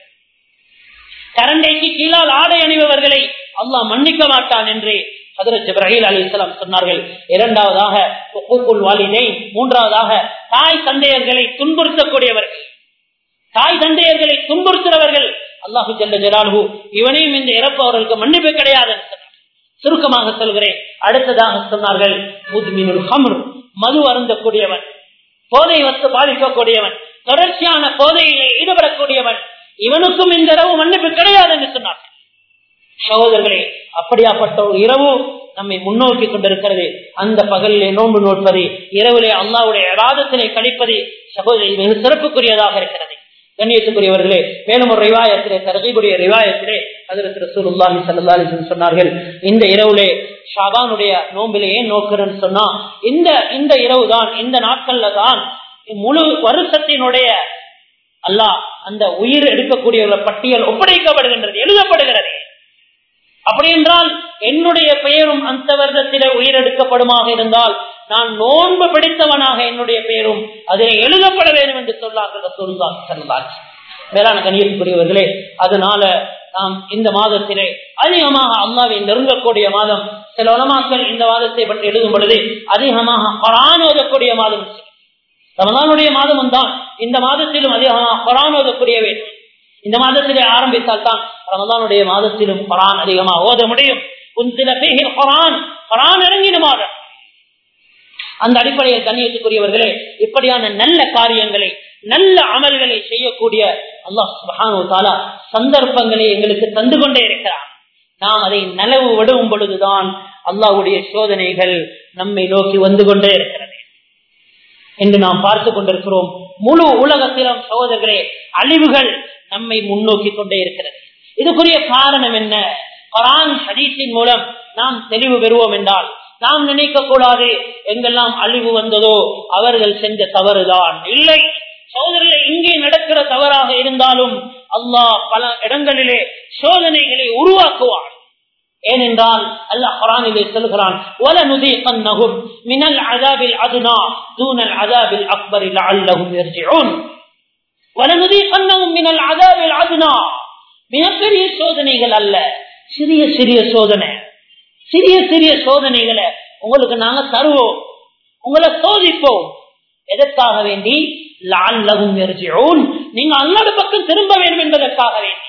கரண்டைக்கு கீழால் ஆடை அணிபவர்களை அல்லாஹ் மன்னிக்க மாட்டான் என்று ஹஜ்ரத் ஜிப்ரீல் அலைஹிஸ்ஸலாம் சொன்னார்கள். இரண்டாவதாக உக்கூக்குல் வாலிதைன், மூன்றாவதாக தாய் தந்தையர்களை துன்புறுத்தக்கூடியவர்கள். தாய் தந்தையர்களை துன்புறுத்துறவர்கள் அல்லாஹு ஜல்ல ஜலாலுஹு இவனையும் இந்த இறப்பவர்களுக்கு மன்னிப்பு கிடையாது என்று சொன்னார். சுருக்கமாக சொல்கிறேன். அடுத்ததாக சொன்னார்கள், முத்மினுல் ஹம்ர், மது அருந்தக்கூடியவன், போதை வத்து பாதிக்கக்கூடியவன், தொடர்ச்சியான போதையிலே ஈடுபடக்கூடியவன், இவனுக்கும் இந்த இரவு மன்னிப்பு கிடையாது என்று சொன்னார்கள். சகோதரர்களே, அப்படியாப்பட்ட ஒரு இரவு நம்மை முன்னோக்கி கொண்டிருக்கிறது. அந்த பகலிலே நோன்பு நோட்பது, இரவிலே அல்லாஹ்வுடைய இபாதத்திலே கழிப்பது சகோதரி மிக சிறப்புக்குரியதாக இருக்கிறது. கண்ணியத்துக்குரியவர்களே, மேலும் ஒரு ரிவாயத்திலே, தர்கீபுடைய ரிவாயத்திலே ஹஜ்ரத் ரசூலுல்லாஹி ஸல்லல்லாஹு அலைஹி வஸல்லம் சொன்னார்கள், இந்த இரவுலே ஷாபானுடைய நோம்பிலே ஏன் நோக்குறேன்னு சொன்னா, இந்த இந்த இரவு தான், இந்த நாட்கள்ல தான் முழு வருஷத்தினுடைய அல்லாஹ் அந்த உயிர் எடுக்கக்கூடிய பட்டியல் ஒப்படைக்கப்படுகின்றது, எழுதப்படுகிறது. அப்படி என்றால் என்னுடைய பெயரும் அந்த வருடத்திலே உயிர் எடுக்கப்படுமாக இருந்தால் நான் நோன்பு பிடித்தவனாக என்னுடைய பெயரும் அதிலே எழுதப்பட வேண்டும் என்று சொன்னார்கள். மேலான கண்ணியத்துக்குரியவர்களே, அதனால நாம் இந்த மாதத்திலே அதிகமாக அல்லாஹ்வை நெருங்கக்கூடிய மாதம். சில உலமாக்கள் இந்த மாதத்தை பற்றி எழுதும் பொழுது அதிகமாக குர்ஆன் ஓதக்கூடிய மாதம், ரமலானுடைய மாதமும் தான். இந்த மாதத்திலும் அதிகமாக குர்ஆன் ஓதக்கூடிய வேண்டும். இந்த மாதத்திலே ஆரம்பித்தால் தான் ரமலானுடைய மாதத்திலும் குர்ஆன் அதிகமாக ஓத முடியும். உன்சில ஃபீஹில் குர்ஆன், குர்ஆன் இறங்கின மாதம். அந்த அடிப்படையில் கண்ணியத்துக்குரியவர்களே, இப்படியான நல்ல காரியங்களை, நல்ல அமல்களை செய்யக்கூடிய அல்லாஹ் சுப்ஹானஹு வ தஆலா சந்தர்ப்பங்களை எங்களுக்கு தந்து கொண்டே இருக்கிறார். நாம் அதை நலவு விடும் பொழுதுதான் அல்லாஹ்வுடைய சோதனைகள் நம்மை நோக்கி வந்து கொண்டே இருக்கிறது என்று நாம் பார்த்து கொண்டிருக்கிறோம். முழு உலகத்திலும் சகோதரர்களே, அழிவுகள் நம்மை முன்னோக்கி கொண்டே இருக்கிறது. இதுக்குரிய காரணம் என்ன? குர்ஆன் ஹதீஸின் மூலம் நாம் தெளிவு பெறுவோம் என்றால் நாம் நினைக்க கூடாது எங்கெல்லாம் அழிவு வந்ததோ அவர்கள் செஞ்ச தவறுதான். இல்லை சகோதரர்களே, இங்கே நடக்கிற தவறாக இருந்தாலும் அல்லாஹ் பல இடங்களிலே சோதனைகளை உருவாக்குவான். ஏனென்றால் அல்லாஹ் குர்ஆனிலே சொல்கிறான், வலனுதீகன்னஹும் மினல் அஸாபில் அத்னா தூனல் அஸாபில் அக்பர் லஅல்லஹும் யர்ஜிஊன். வலனுதீகன்னஹும் மினல் அஸாபில் அத்னா, மிகப்பெரிய சோதனைகள் அல்ல, சிறிய சிறிய சோதனை, சிறிய சிறிய சோதனைகளை உங்களுக்கு நாங்க தருவோம், உங்களை சோதிப்போம். எதற்காக வேண்டி? லஅல்லஹும் யர்ஜிஊன், நீங்க அல்லாஹ்வுடைய பக்கம் திரும்ப வேண்டும் என்பதற்காக வேண்டி.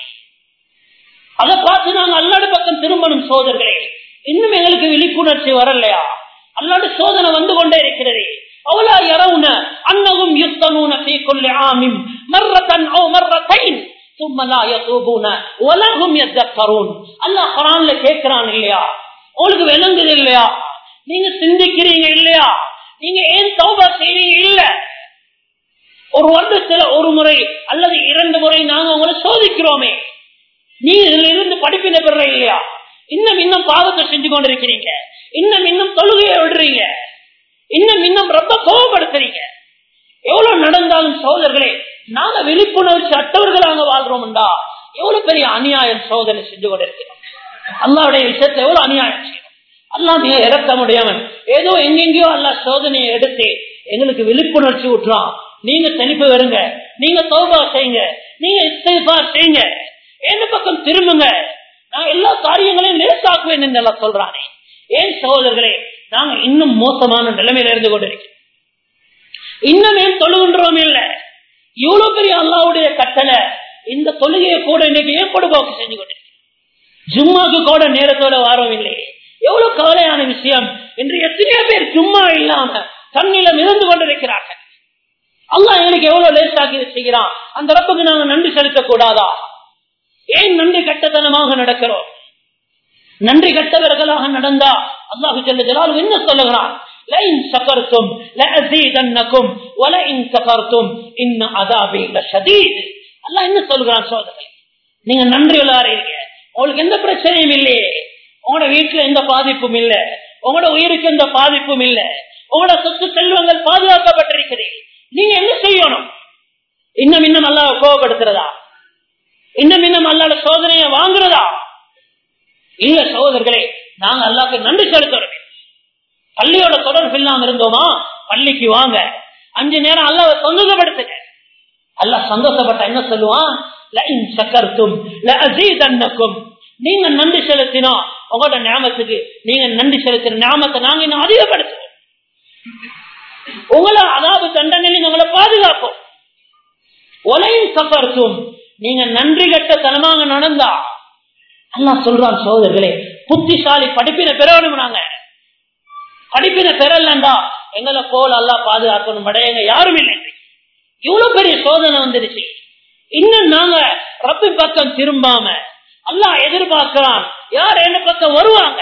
அதை பார்த்து நாங்க அல்லாஹ்வுடைய பக்கம் திரும்பணும். சோதர்களே, இன்னும் எங்களுக்கு விழிப்புணர்ச்சி வரலையா? அல்லாஹ்வுடைய சோதனை வந்து கொண்டே இருக்கிறது. அவ்லா யரவுன அன்னஹும் யுஃதனூன ஃபீ குல்லி ஆமின் மர்ரத்தன் அவ் மர்ரத்தைன் ثم لا يتوبون ولا هم يذكرون. அல்லாஹ் குர்ஆன்ல கேக்குறான் இல்லையா? உங்களுக்கு விளங்குது இல்லையா? நீங்க சிந்திக்கிறீங்க இல்லையா? நீங்க ஏன் தௌபா செய்வீங்க? இல்ல, ஒரு வருடத்துல ஒரு முறை அல்லது இரண்டு முறை நாங்க உங்களை சோதிக்கிறோமே, நீங்க இதுல இருந்து படிப்பின பெற இல்லையா? இன்னும் இன்னும் பாவத்தை செஞ்சு கொண்டிருக்கிறீங்க, இன்னும் இன்னும் தொழுகையை விடுறீங்க, இன்னும் இன்னும் ரொம்ப கோபப்படுத்துறீங்க. எவ்வளவு நடந்தாலும் சோதர்களே, நாங்க விழிப்புணர்ச்சி அட்டவர்களாக வாழ்றோம்டா எவ்வளவு பெரிய அநியாயம் சோதனை செஞ்சு கொண்டிருக்கிறோம். அல்லாவுடைய விஷயத்துல எவ்வளவு அநியாயம் செய்யணும். அல்லா மிக இறக்க முடியாமல் ஏதோ எங்கெங்கயோ அல்லா சோதனையை எடுத்து எங்களுக்கு விழிப்புணர்ச்சி விட்டுறான். நீங்க தெளிப்பு வருங்க, நீங்க தௌபா செய்யுங்க, நீங்க இஸ்திக்பார் செய்யுங்க, என்ன பக்கம் திரும்புங்க, நான் எல்லா காரியங்களையும் லேசாக்குவேன் என்று எல்லாம் சொல்றானே. ஏன் சகோதரர்களே, நாங்க இன்னும் மோசமான நிலைமையில இருந்து கொண்டிருக்கிறோம். இன்னும் ஏன் தொழுகின்றோம்? இல்ல, இவ்வளவு பெரிய அல்லாவுடைய கட்டளை, இந்த தொழுகையை கூட இன்னைக்கு ஏன் பொடுபோக்கு செஞ்சு கொண்டிருக்கிறோம். ஜும்மாக்கு கூட நேரத்தோட வாரம் இல்லை. எவ்வளவு கவலையான விஷயம். இன்று எத்தனையோ பேர் ஜும்மா இல்லாம தண்ணில மிதந்து கொண்டிருக்கிறார்கள். அல்லாஹ் எங்களுக்கு எவ்வளவு லேசாக்கி செய்கிறான். அந்த ரப்புக்கு நாங்க நன்றி செலுத்த கூடாதா? ஏன் நன்றி கட்டத்தனமாக நடக்கிறோம்? நன்றி கட்டவர்களாக நடந்தா அல்லாஹு ஜல்ல ஜலாலுஹு என்ன சொல்லுகிறான்? லஇன் ஷகர்தும் லஅஸீதன்னகும் வலஇன் கஃபர்தும் இன் அஸாபி லஷதீத். அல்லாஹ் என்ன சொல்றான்? சோதரர்களே, நீங்க நன்றி உள்ளாரீங்க, உங்களுக்கு எந்த பிரச்சனையும் இல்லையே, உங்களோட வீட்டுல எந்த பாதிப்பும் இல்ல, உங்களோட உயிருக்கு எந்த பாதிப்பும் இல்ல, உங்களோட சொத்து செல்வங்கள் பாதுகாக்கப்பட்டிருக்கிறது, நீங்க என்ன செய்யணும்? இன்னும் இன்னும் அல்லாஹ் கோபப்படுத்துறதா? இன்னும் இன்னும் அல்லாஹ் சோதனையை வாங்குறதா? இல்ல சகோதரர்களே, நாங்க அல்லாஹ்க்கு நன்றி செலுத்துறோம். பள்ளியோட தொடர்பு இல்லாம இருந்தோமா, பள்ளிக்கு வாங்க, அஞ்சு நேரம் அல்லாஹ்வை சந்தோஷப்படுத்துங்க. அல்லாஹ் சந்தோஷப்பட்ட என்ன சொல்லுவான்? லஇன் ஷகர்தும் லஅஸீதன்னகும். நீங்க நன்றி செலுத்தினா உங்களோட ஞாபகத்துக்கு நீங்க நன்றி செலுத்தின ஞாபகத்தை நாங்க இன்னும் அதிகப்படுத்துவோம். உங்களை அதாவது தண்டனையில் உங்களை பாதுகாப்போம். ஒலையும் கஃபர்தும், நீங்க நன்றி கட்ட தனமாக நடந்தா அல்லாஹ் சொல்றான் சகோதரர்களே, புத்திசாலி படிப்பின பெறணும். நாங்க படிப்பின பெறலண்டா எங்களை போல அல்லாஹ் பாதுகாக்கணும் படையங்க யாரும் இல்லை. இவ்வளவு பெரிய சோதனை வந்துருச்சு. இன்னும் நாங்க ரப்பி பக்கம் திரும்பாம அல்லாஹ் எதிர்பார்க்கிறான், யார் என்ன பக்கம் வருவாங்க.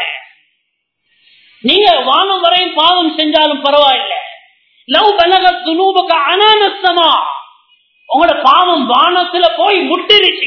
நீங்க வானம் வரையும் பாவம் செஞ்சாலும் பரவாயில்லை, லவ் பலகத் துனூபக அனான ஸமா, உங்களோட பாவம் வானத்துல போய் முட்டிருச்சு,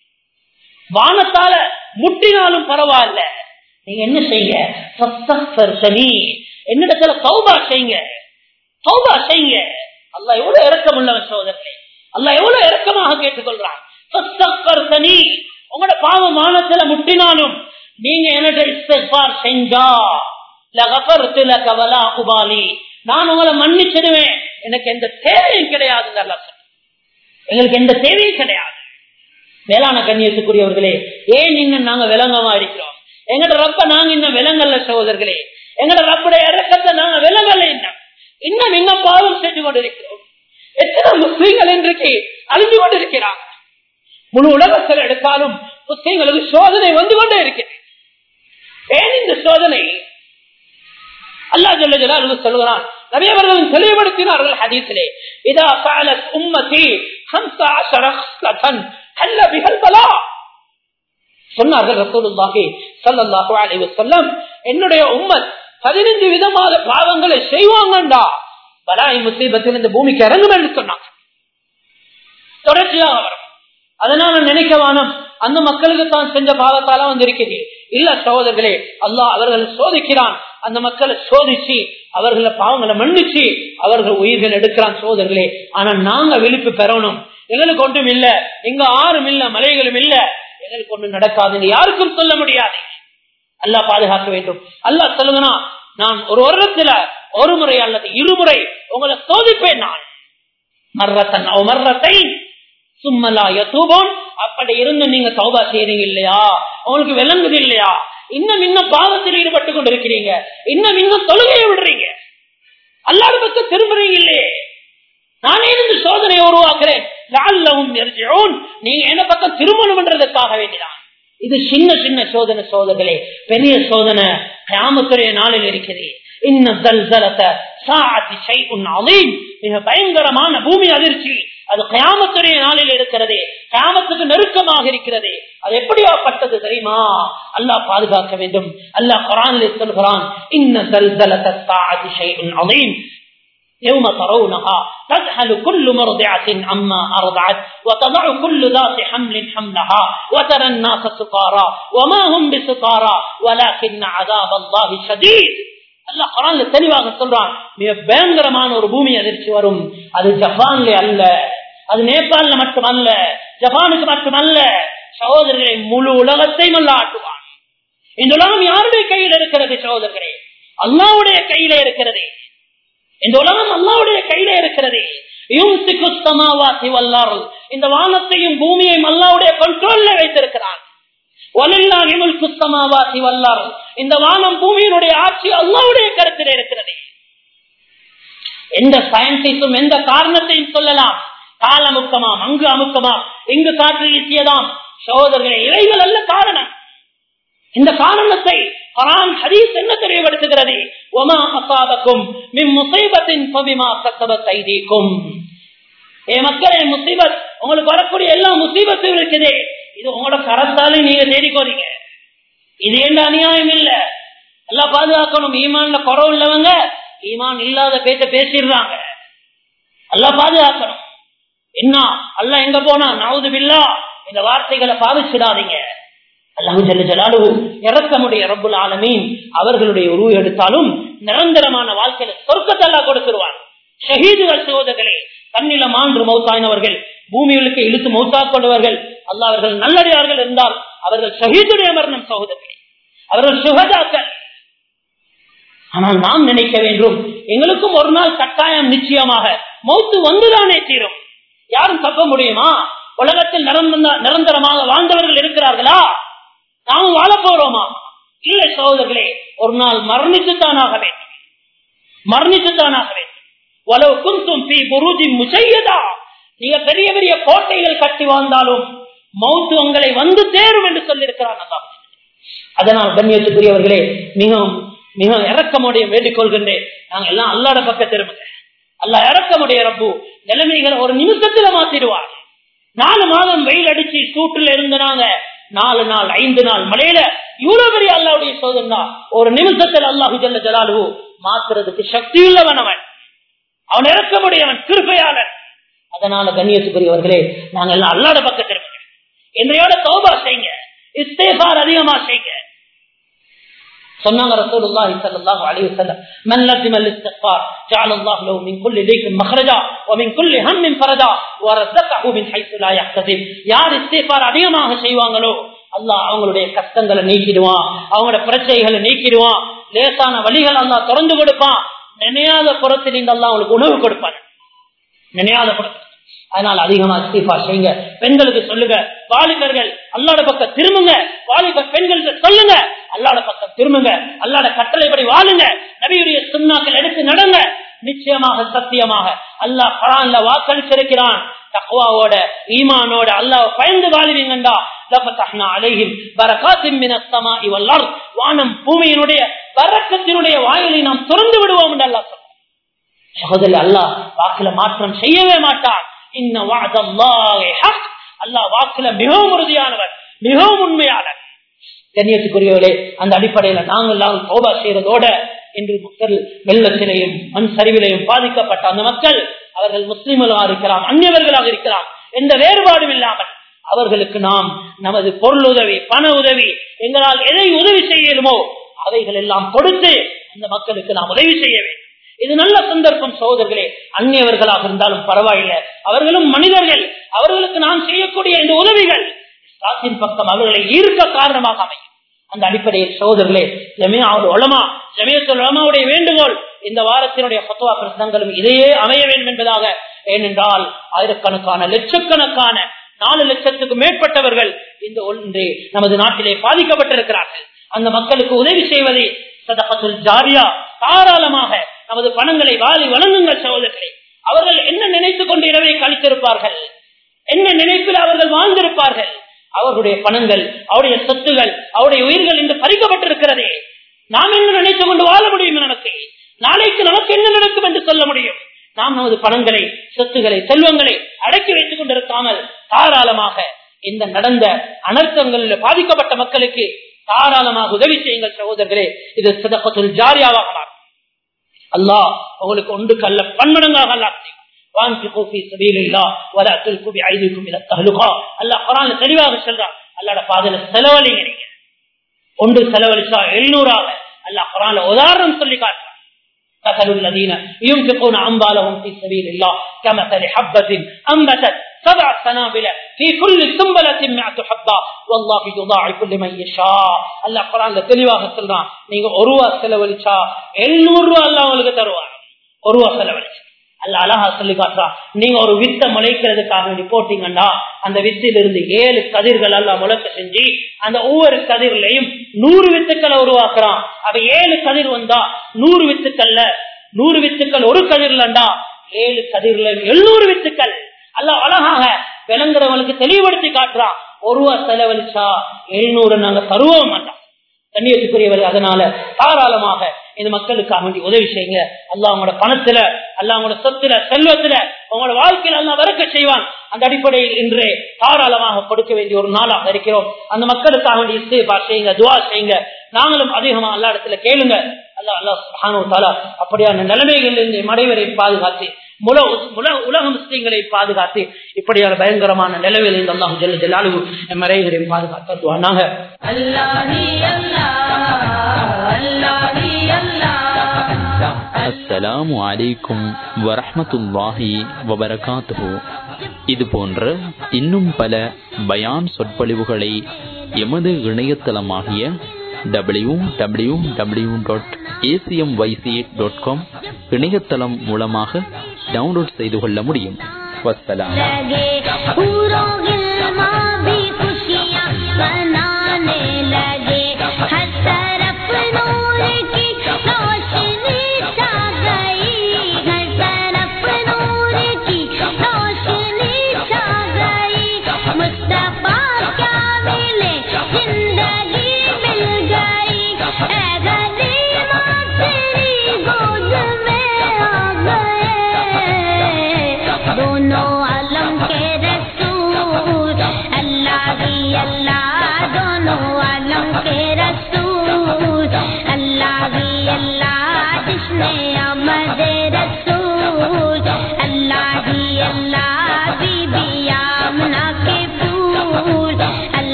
வானத்தால முட்டினாலும் பரவாயில்ல, நீங்க என்ன செய்யுங்க? ஃபஸ்தக்ஃபிர்னி, என்னிடத்துல தௌபா செய்யுங்க, தௌபா செய்யுங்க. அல்லாஹ் எவ்வளவு இரக்கம் உள்ளவன் சகோதரர்களே, அல்லாஹ் எவ்வளவு இரக்கமாக கேட்டுக்கொள்றான். ஃபஸ்தக்ஃபிர்னி, உங்களோட பாவம் வானத்துல முட்டினாலும் நீங்க என்னோட இஸ்திக்பார் செஞ்சா லகஃபர்து லக வலா உபாலி, நான் உங்களை மன்னிச்சிடுவேன், எனக்கு எந்த தேவையும் கிடையாது. எங்களுக்கு எந்த தேவையும் கிடையாது. மேலான கண்ணியத்துக்குரியவர்களே, ஏன் நீங்க நாங்க விளங்கமா இருக்கிறோம்? எங்கட ரப்ப நாங்க இன்னும் விளங்கல்ல சகோதரர்களே, எங்கட ரப்புடைய இறக்கத்தை நாங்க விளங்கல்ல. இன்னும் இன்னும் இன்னும் பாவம் செஞ்சு கொண்டிருக்கிறோம். எத்தனை முஸ்லீம்கள் இன்றைக்கு அழிஞ்சு கொண்டிருக்கிறாங்க. முழு உலகத்தில் எடுத்தாலும் முஸ்லீம்களுக்கு சோதனை வந்து கொண்டே இருக்கிறது. ஏன் இந்த சோதனை? அல்லாஹ் ஜல்ல ஜலாலுஹு சொல்கிறான், நபி அவர்கள் தெளிவுபடுத்தினார்கள் ஹதீஸிலே, இதா ஃபஅலத் உம்மதி خمسة عشر خصلة حل بها البلاء. சொன்னார்கள் ரசூலுல்லாஹி ஸல்லல்லாஹு அலைஹி வஸல்லம், என்னுடைய உம்மத் பதினைந்து விதமான பாவங்களை செய்வாங்கடா, பலாய் முசீபத்தில் இந்த பூமிக்கு இறங்கும் என்று சொன்னாங்க. தொடர்ச்சியாக வரும். அதனால நினைக்கவானம் அந்த மக்களுக்கு தான் செஞ்ச பாவத்தால வந்திருக்கிறது. இல்ல சகோதரர்களே, அல்லாஹ் அவர்களை சோதிக்கிறான். அந்த மக்களை சோதிச்சு அவர்களை பாவங்களை மன்னிச்சு அவர்கள் உயிர்கள் எடுக்கிறான் சகோதரர்களே. ஆனா நாங்க விழிப்பு பெறணும். எங்களுக்கு ஒன்றும் இல்ல, எங்க ஆறும் இல்ல, மலைகளும் இல்ல, எங்களுக்கு ஒன்றும் நடக்காதுங்க யாருக்கும் சொல்ல முடியாது. அல்லாஹ் பாதுகாக்க வேண்டும். அல்லாஹ் சொல்லுங்கன்னா, நான் ஒரு வருடத்துல ஒரு முறை அல்லது இருமுறை உங்களை சோதிப்பேன். நான் மர்ரத்தன் மர்ரத்தை சும்மலா யதூபூன், அப்படி இருந்து நீங்க தௌபா செய்றீங்க இல்லையா, உங்களுக்கு விளங்குது இல்லையா, இன்னும் இன்னும் பாவத்தில் ஈடுபட்டு கொண்டிருக்கிறீங்க, இன்னும் இன்னும் தொழுகையை விடுறீங்க, அல்லாஹ் பக்கம் திரும்புறீங்க இல்லையே, நானே இந்த சோதனையை உருவாக்குறேன், லஅல்லஹும் யர்ஜிஊன், நீங்க என்ன பக்கம் திரும்பணும்ன்றதுக்காக வேண்டிதான். இது சின்ன சின்ன சோதனை சோதனைகளே. பெரிய சோதனை கியாமத்துடைய நாளில் இருக்கிறது. இன்ன ஸல்ஸலத ஸாஅத்தி ஷைஉன் அஸீம், மிக பயங்கரமான பூமி அதிர்ச்சி அது கியாமத்துடைய நாளில் இருக்கிறது. கியாமத்துக்கு நெருக்கமாக இருக்கிறது. அது எப்படியாப்பட்டது தெரியுமா? அல்லாஹ் பாதுகாக்க வேண்டும். அல்லாஹ் குர்ஆனில் சொல்கிறான், இன்ன ஸல்ஸலத ஸாஅத்தி ஷைஉன் அஸீம், يوم ترونها تذهل كل مرضعة عما أرضعت وتضع كل ذات حمل حملها وترى الناس سكارى وما هم بسكارى ولكن عذاب الله شديد. அல்லாஹ் குர்ஆன்ல தெளிவாக சொல்றான், மிக பயங்கரமான ஒரு பூமி அதிர்ச்சி வரும். அது ஜப்பான்ல அல்ல, அது நேபாளல மட்டுமல்ல, ஜப்பானுக்கு மட்டுமல்ல, சகோதரர்களை முழு உலகத்தையும் அல்லாஹ் ஆட்டுவான். இந்த உலகம் யாருடைய கையில் இருக்கிறது சகோதரர்களே? அல்லாஹ்வுடைய கையில இருக்கிறது. இந்த உலகம் அல்லாஹ்வுடைய கையில இருக்கிறது. இந்த வானத்தையும் பூமியையும் அல்லாஹ்வுடைய கண்ட்ரோல்ல வைத்திருக்கிறான். இந்த வானம் பூமியினுடைய ஆட்சி அல்லாஹ்வுடைய கருத்தில் இருக்கிறது. எந்த சயின்டிஸ்டும் எந்த காரணத்தையும் சொல்லலாம், கால அமுக்கமாம், அங்கு அமுக்கமாம், இங்கு காற்று வீசியதாம். சகோதரர்களை, இவைகள் அல்ல காரணம். இந்த காரணத்தை குர்ஆன் ஹதீஸ் என்ன தெளிவுபடுத்துகிறது? வமா அஸாபக்கும் மின் முஸீபத்தின் ஃபபிமா கஸபத் ஐதீக்கும். ஏ மக்களே, முஸீபத் உங்களுக்கு வரக்கூடிய எல்லா முஸீபத்தும் இருக்குது, இது உங்களோட கரத்தாலே நீங்க தேடிக்கோறீங்க. இது என்ன அநியாயம் இல்ல. எல்லாம் பாதுகாக்கணும். ஈமான்ல குறவு உள்ளவங்க ஈமான் இல்லாத பேச்ச பேசிடுறாங்க. எல்லாம் பாதுகாக்கணும். என்ன அல்லாஹ் எங்க போனா நவுது பில்லாஹ் இந்த வார்த்தைகளை பாவிச்சிடாதீங்க. அல்லாஹ் ஜல்ல ஜலாலுஹு இரக்கமுடைய ரப்புல் ஆலமீன் அவர்களுடைய உருவ எடுத்தாலும் நிரந்தரமான வாழ்க்கையில சொர்க்கத்தை அல்லாஹ் கொடுத்துருவான். ஷஹீதுகள் சகோதரர்களே, தன்னில மான்று மௌத்தாயினவர்கள், பூமிகளுக்கு இழுத்து மௌத்தாக்கொண்டவர்கள், அல்லாஹ் அவர்கள் நல்லடியார்கள் இருந்தால் அவர்கள் ஷஹீதுடைய மரணம் சகோதரர்களே, அவர்கள் சுஹதாக்கள். ஆனால் நாம் நினைக்க வேண்டும், எங்களுக்கும் ஒரு நாள் கட்டாயம் நிச்சயமாக மௌத்து வந்துதானே தீரும். யாரும் தப்ப முடியுமா? உலகத்தில் நிரந்தரமாக வாழ்ந்தவர்கள் இருக்கிறார்களா? நாம் வாழ போறோமா? இல்லை சகோதரர்களே, ஒரு நாள் மரணித்துத்தானாக வேண்டும், மரணித்துத்தானாக வேண்டும். நீங்க பெரிய பெரிய கோட்டைகள் கட்டி வாழ்ந்தாலும் மௌத்து உங்களை வந்து தேரும் என்று சொல்லியிருக்கிறான் அல்லாஹ். அதனால் கண்ணியத்துக்குரியவர்களே, மிகவும் மிக இறக்கமுடைய வேண்டிக் கொள்கின்றேன், நாங்க எல்லாம் அல்லாஹ்வுடைய பக்கம் திரும்புங்க. அல்லாஹ் இறக்கமுடைய ரப்பு நிலைமைகளை ஒரு நிமிஷத்துல மாத்திடுவார். நாலு மாதம் வெயில் அடிச்சு சூட்டுல இருந்தனாங்க, நாலு நாள் ஐந்து நாள் மழையில இவ்வளவு பெரிய அல்லாஹ்வுடைய சோதனை ஒரு நிமிஷத்தில் அல்லாஹ் ஜல்ல ஜலாலுஹு மாத்துறதுக்கு சக்தி உள்ளவன் அவன். அவன் இறக்கமுடையவன், கிருபையாளன். அதனால கண்ணியத்துக்குரியவர்களே, நாங்க எல்லாம் அல்லாஹ்வுடைய பக்கம் திரும்புங்க. இன்றையோட தௌபா செய்யுங்க, இஸ்திக்ஃபார் அதிகமா செய்யுங்க. சொன்னாங்க ரசூலுல்லாஹி ஸல்லல்லாஹு அலைஹி வஸல்லம், மன் லஸிமல் இஸ்திக்ஃபார் ஜஅலல்லாஹு லஹு மின் குல்லி தைக்கின் மக்ரஜா வ மின் குல்லி ஹம்மின் ஃபரஜா வ ரஸகஹு மின் ஹைஸு லா யஹ்தஸிப். யார் இஸ்திக்ஃபார் அதிகமாக செய்வாங்களோ அல்லாஹ் அவங்களுடைய கஷ்டங்களை நீக்கிடுவான், அவங்களோட பிரச்சனைகளை நீக்கிடுவான், லேசான வழிகள் அல்லாஹ் திறந்து கொடுப்பான். நினையாத புறத்தில் இந்த அல்லாஹ் அவங்களுக்கு உணவு கொடுப்பான், நினையாத புறத்தில். அதனால அதிகமா இஸ்திக்ஃபார் செய்யுங்க. பெண்களுக்கு சொல்லுங்க, வாலிபர்கள் அல்லாஹ்வுடைய பக்கம் திரும்புங்க. வாலிப பெண்களுக்கு சொல்லுங்க, அல்லாஹ்வுடைய பக்கம் திரும்புங்க, அல்லாஹ்வுடைய கட்டளைப்படி வாழுங்க, நபியுடைய சுன்னாக்கள் எடுத்து நடங்க. நிச்சயமாக சத்தியமாக அல்லாஹ் குர்ஆன்ல வாக்களிச்சிருக்கிறான், தக்வாவோட ஈமானோட அல்லாஹ் பயந்து வாழுவீங்கண்டா லஃபதஹ்னா அலைஹிம் பரகாத்தின் மினஸ் ஸமாஇ வல் அர்த். வானம் பூமியினுடைய பரக்கத்தினுடைய வாயிலை நாம் திறந்து விடுவோம் என்று அல்லாஹ் சொல்றான். சகோதரர்களே, அல்லாஹ் வாக்குல மாற்றம் செய்யவே மாட்டான். இன்ன வஅதல்லாஹி ஹக். அல்லாஹ் வாக்குல மிகவும் உறுதியானவர், மிகவும் உண்மையாளர். கண்ணியத்துக்குரியவர்களே, அந்த அடிப்படையில நாங்கள் எல்லாம் தௌபா செய்யறதோட இன்று மக்கள் வெள்ளத்திலையும் மண் சரிவிலையும் பாதிக்கப்பட்ட அந்த மக்கள், அவர்கள் முஸ்லிம்களாக இருக்கலாம், அந்நியவர்களாக இருக்கலாம், எந்த வேறுபாடும் இல்லாமல் அவர்களுக்கு நாம் நமது பொருள் உதவி, பண உதவி, எங்களால் எதை உதவி செய்யணுமோ அவைகள் எல்லாம் கொடுத்து அந்த மக்களுக்கு நாம் உதவி செய்ய வேண்டும். இது நல்ல சந்தர்ப்பம் சகோதரர்களே. அந்நியவர்களாக இருந்தாலும் பரவாயில்லை, அவர்களும் மனிதர்கள். அவர்களுக்கு நாம் செய்யக்கூடிய இந்த உதவிகள் இஸ்லாத்தின் பக்கம் அவர்களை ஈர்க்க காரணமாக அமையும். அந்த அடிப்படையில் சகோதரர்களே, ஜமீஅத்துல் உலமா ஜமீஅத்துல் உலமாவுடைய வேண்டுகோள் இந்த வாரத்தினுடைய ஃபத்வா பிரசங்கங்களும் இதையே அமைய வேண்டும் என்பதாக. ஏனென்றால் ஆயிரக்கணக்கான லட்சக்கணக்கான நாலு லட்சத்துக்கு மேற்பட்டவர்கள் இந்த ஒன்று நமது நாட்டிலே பாதிக்கப்பட்டிருக்கிறார்கள். அந்த மக்களுக்கு உதவி செய்வதை சதகத்துல் ஜாரியா, தாராளமாக நமது பணங்களை வாரி வழங்குங்கள் சகோதரர்களே. அவர்கள் என்ன நினைத்துக் கொண்டு இரவை கழித்திருப்பார்கள், என்ன நினைப்பில் அவர்கள் வாழ்ந்திருப்பார்கள். அவர்களுடைய பணங்கள், அவருடைய சொத்துகள், அவருடைய உயிர்கள் இன்று பறிக்கப்பட்டிருக்கிறதே. நாம் என்ன நினைத்துக் கொண்டு வாழ முடியும்? நமக்கு நாளைக்கு நமக்கு என்ன நடக்கும் என்று சொல்ல முடியும்? நாம் நமது பணங்களை, சொத்துக்களை, செல்வங்களை அடக்கி வைத்துக் கொண்டிருக்காமல் தாராளமாக இந்த நடந்த அனர்த்தங்களில் பாதிக்கப்பட்ட மக்களுக்கு தாராளமாக உதவி செய்யுங்கள் சகோதரர்களே. இது சதகத்துல் ஜாரியாவாக மாறும். அல்லாஹ் உங்களுக்கு ஒன்று கல்ல பன்மடங்காக அல்லாஹ் தெளிவாக சொல்றான். அல்லாஹ் பாதையில செலவழிங்க. நீங்க ஒன்று செலவழிச்சா எழுநூறாக அல்லாஹ் குர்ஆன்ல உதாரணம் சொல்லி காட்டுறான். مثل الذين ينفقون أموالهم في سبيل الله كمثل حبة أنبتت سبع سنابل في كل سنبلة مئة حبة والله يضاعف لمن يشاء. அல்லாஹ் குர்ஆன்ல தெளிவாக சொல்றான். நீங்க ஒரு ரூபா செலவழிச்சா எழுநூறு ரூபாய் அல்லாஹ் உங்களுக்கு தருவார். ஒரு ரூபா செலவழிச்சா அல்லாஹ் அழகா சொல்லி காட்டுறான். நீங்க ஒரு வித்தை முளைக்கிறதுக்காக வேண்டி போட்டீங்கன்னா அந்த வித்திலிருந்து ஏழு கதிர்கள் எல்லாம் முளைக்க செஞ்சு அந்த ஒவ்வொரு கதிரிலையும் நூறு வித்துக்களை உருவாக்குறான். அவ ஏழு கதிர் வந்தா நூறு வித்துக்கள்ல நூறு வித்துக்கள் ஒரு கதிர்லண்டா ஏழு கதிர்ல எழுநூறு வித்துக்கள். அல்லாஹ் அழகாக விளங்குறவங்களுக்கு தெளிவுபடுத்தி காட்டுறான். ஒரு ரூபா செலவழிச்சா எழுநூறு நாங்க தருவோம் மாட்டோம். கண்ணியத்துக்குரியவர், அதனால தாராளமாக இந்த மக்களுக்காக வேண்டி உதவி செய்யுங்க. அல்லாஹ் உங்களோட பணத்துல, அல்லாஹ் உங்களோட சொத்துல, செல்வத்துல, உங்களோட வாழ்க்கையில அல்லாஹ் வரக்க செய்வான். அந்த அடிப்படையில் இன்று தாராளமாக கொடுக்க வேண்டிய ஒரு நாளாக இருக்கிறோம். அந்த மக்களுக்காக வேண்டி இஸ்திக்பார் செய்யுங்க, துஆ செய்யுங்க. நாங்களும் அதிகமா அல்லாஹ் இடத்துல கேளுங்க. அல்லாஹ் அல்லாஹ் சுப்ஹானஹு வ தஆலா அப்படியான நிலைமைகளில் இருந்து மடைவரை பாதுகாத்து உலக முஸ்லிம்களை பாதுகாத்து இப்படியான பயங்கரமான நிலவில் இருந்து அல்லாஹ் ஜல்ல ஜலாலுஹு நம் அனைவரையும் பாதுகாத்துவானாக. அஸ்ஸலாமு அலைக்கும் வரஹ்மத்துல்லாஹி வபரகாத்துஹு. இது போன்ற இன்னும் பல பயான் சொற்பொழிவுகளை எமது இணையதளமாகிய W W W dot ACMYC dot com இணையதளம் மூலமாக டவுன்லோட் செய்து கொள்ள முடியும். வஸ்ஸலாம்.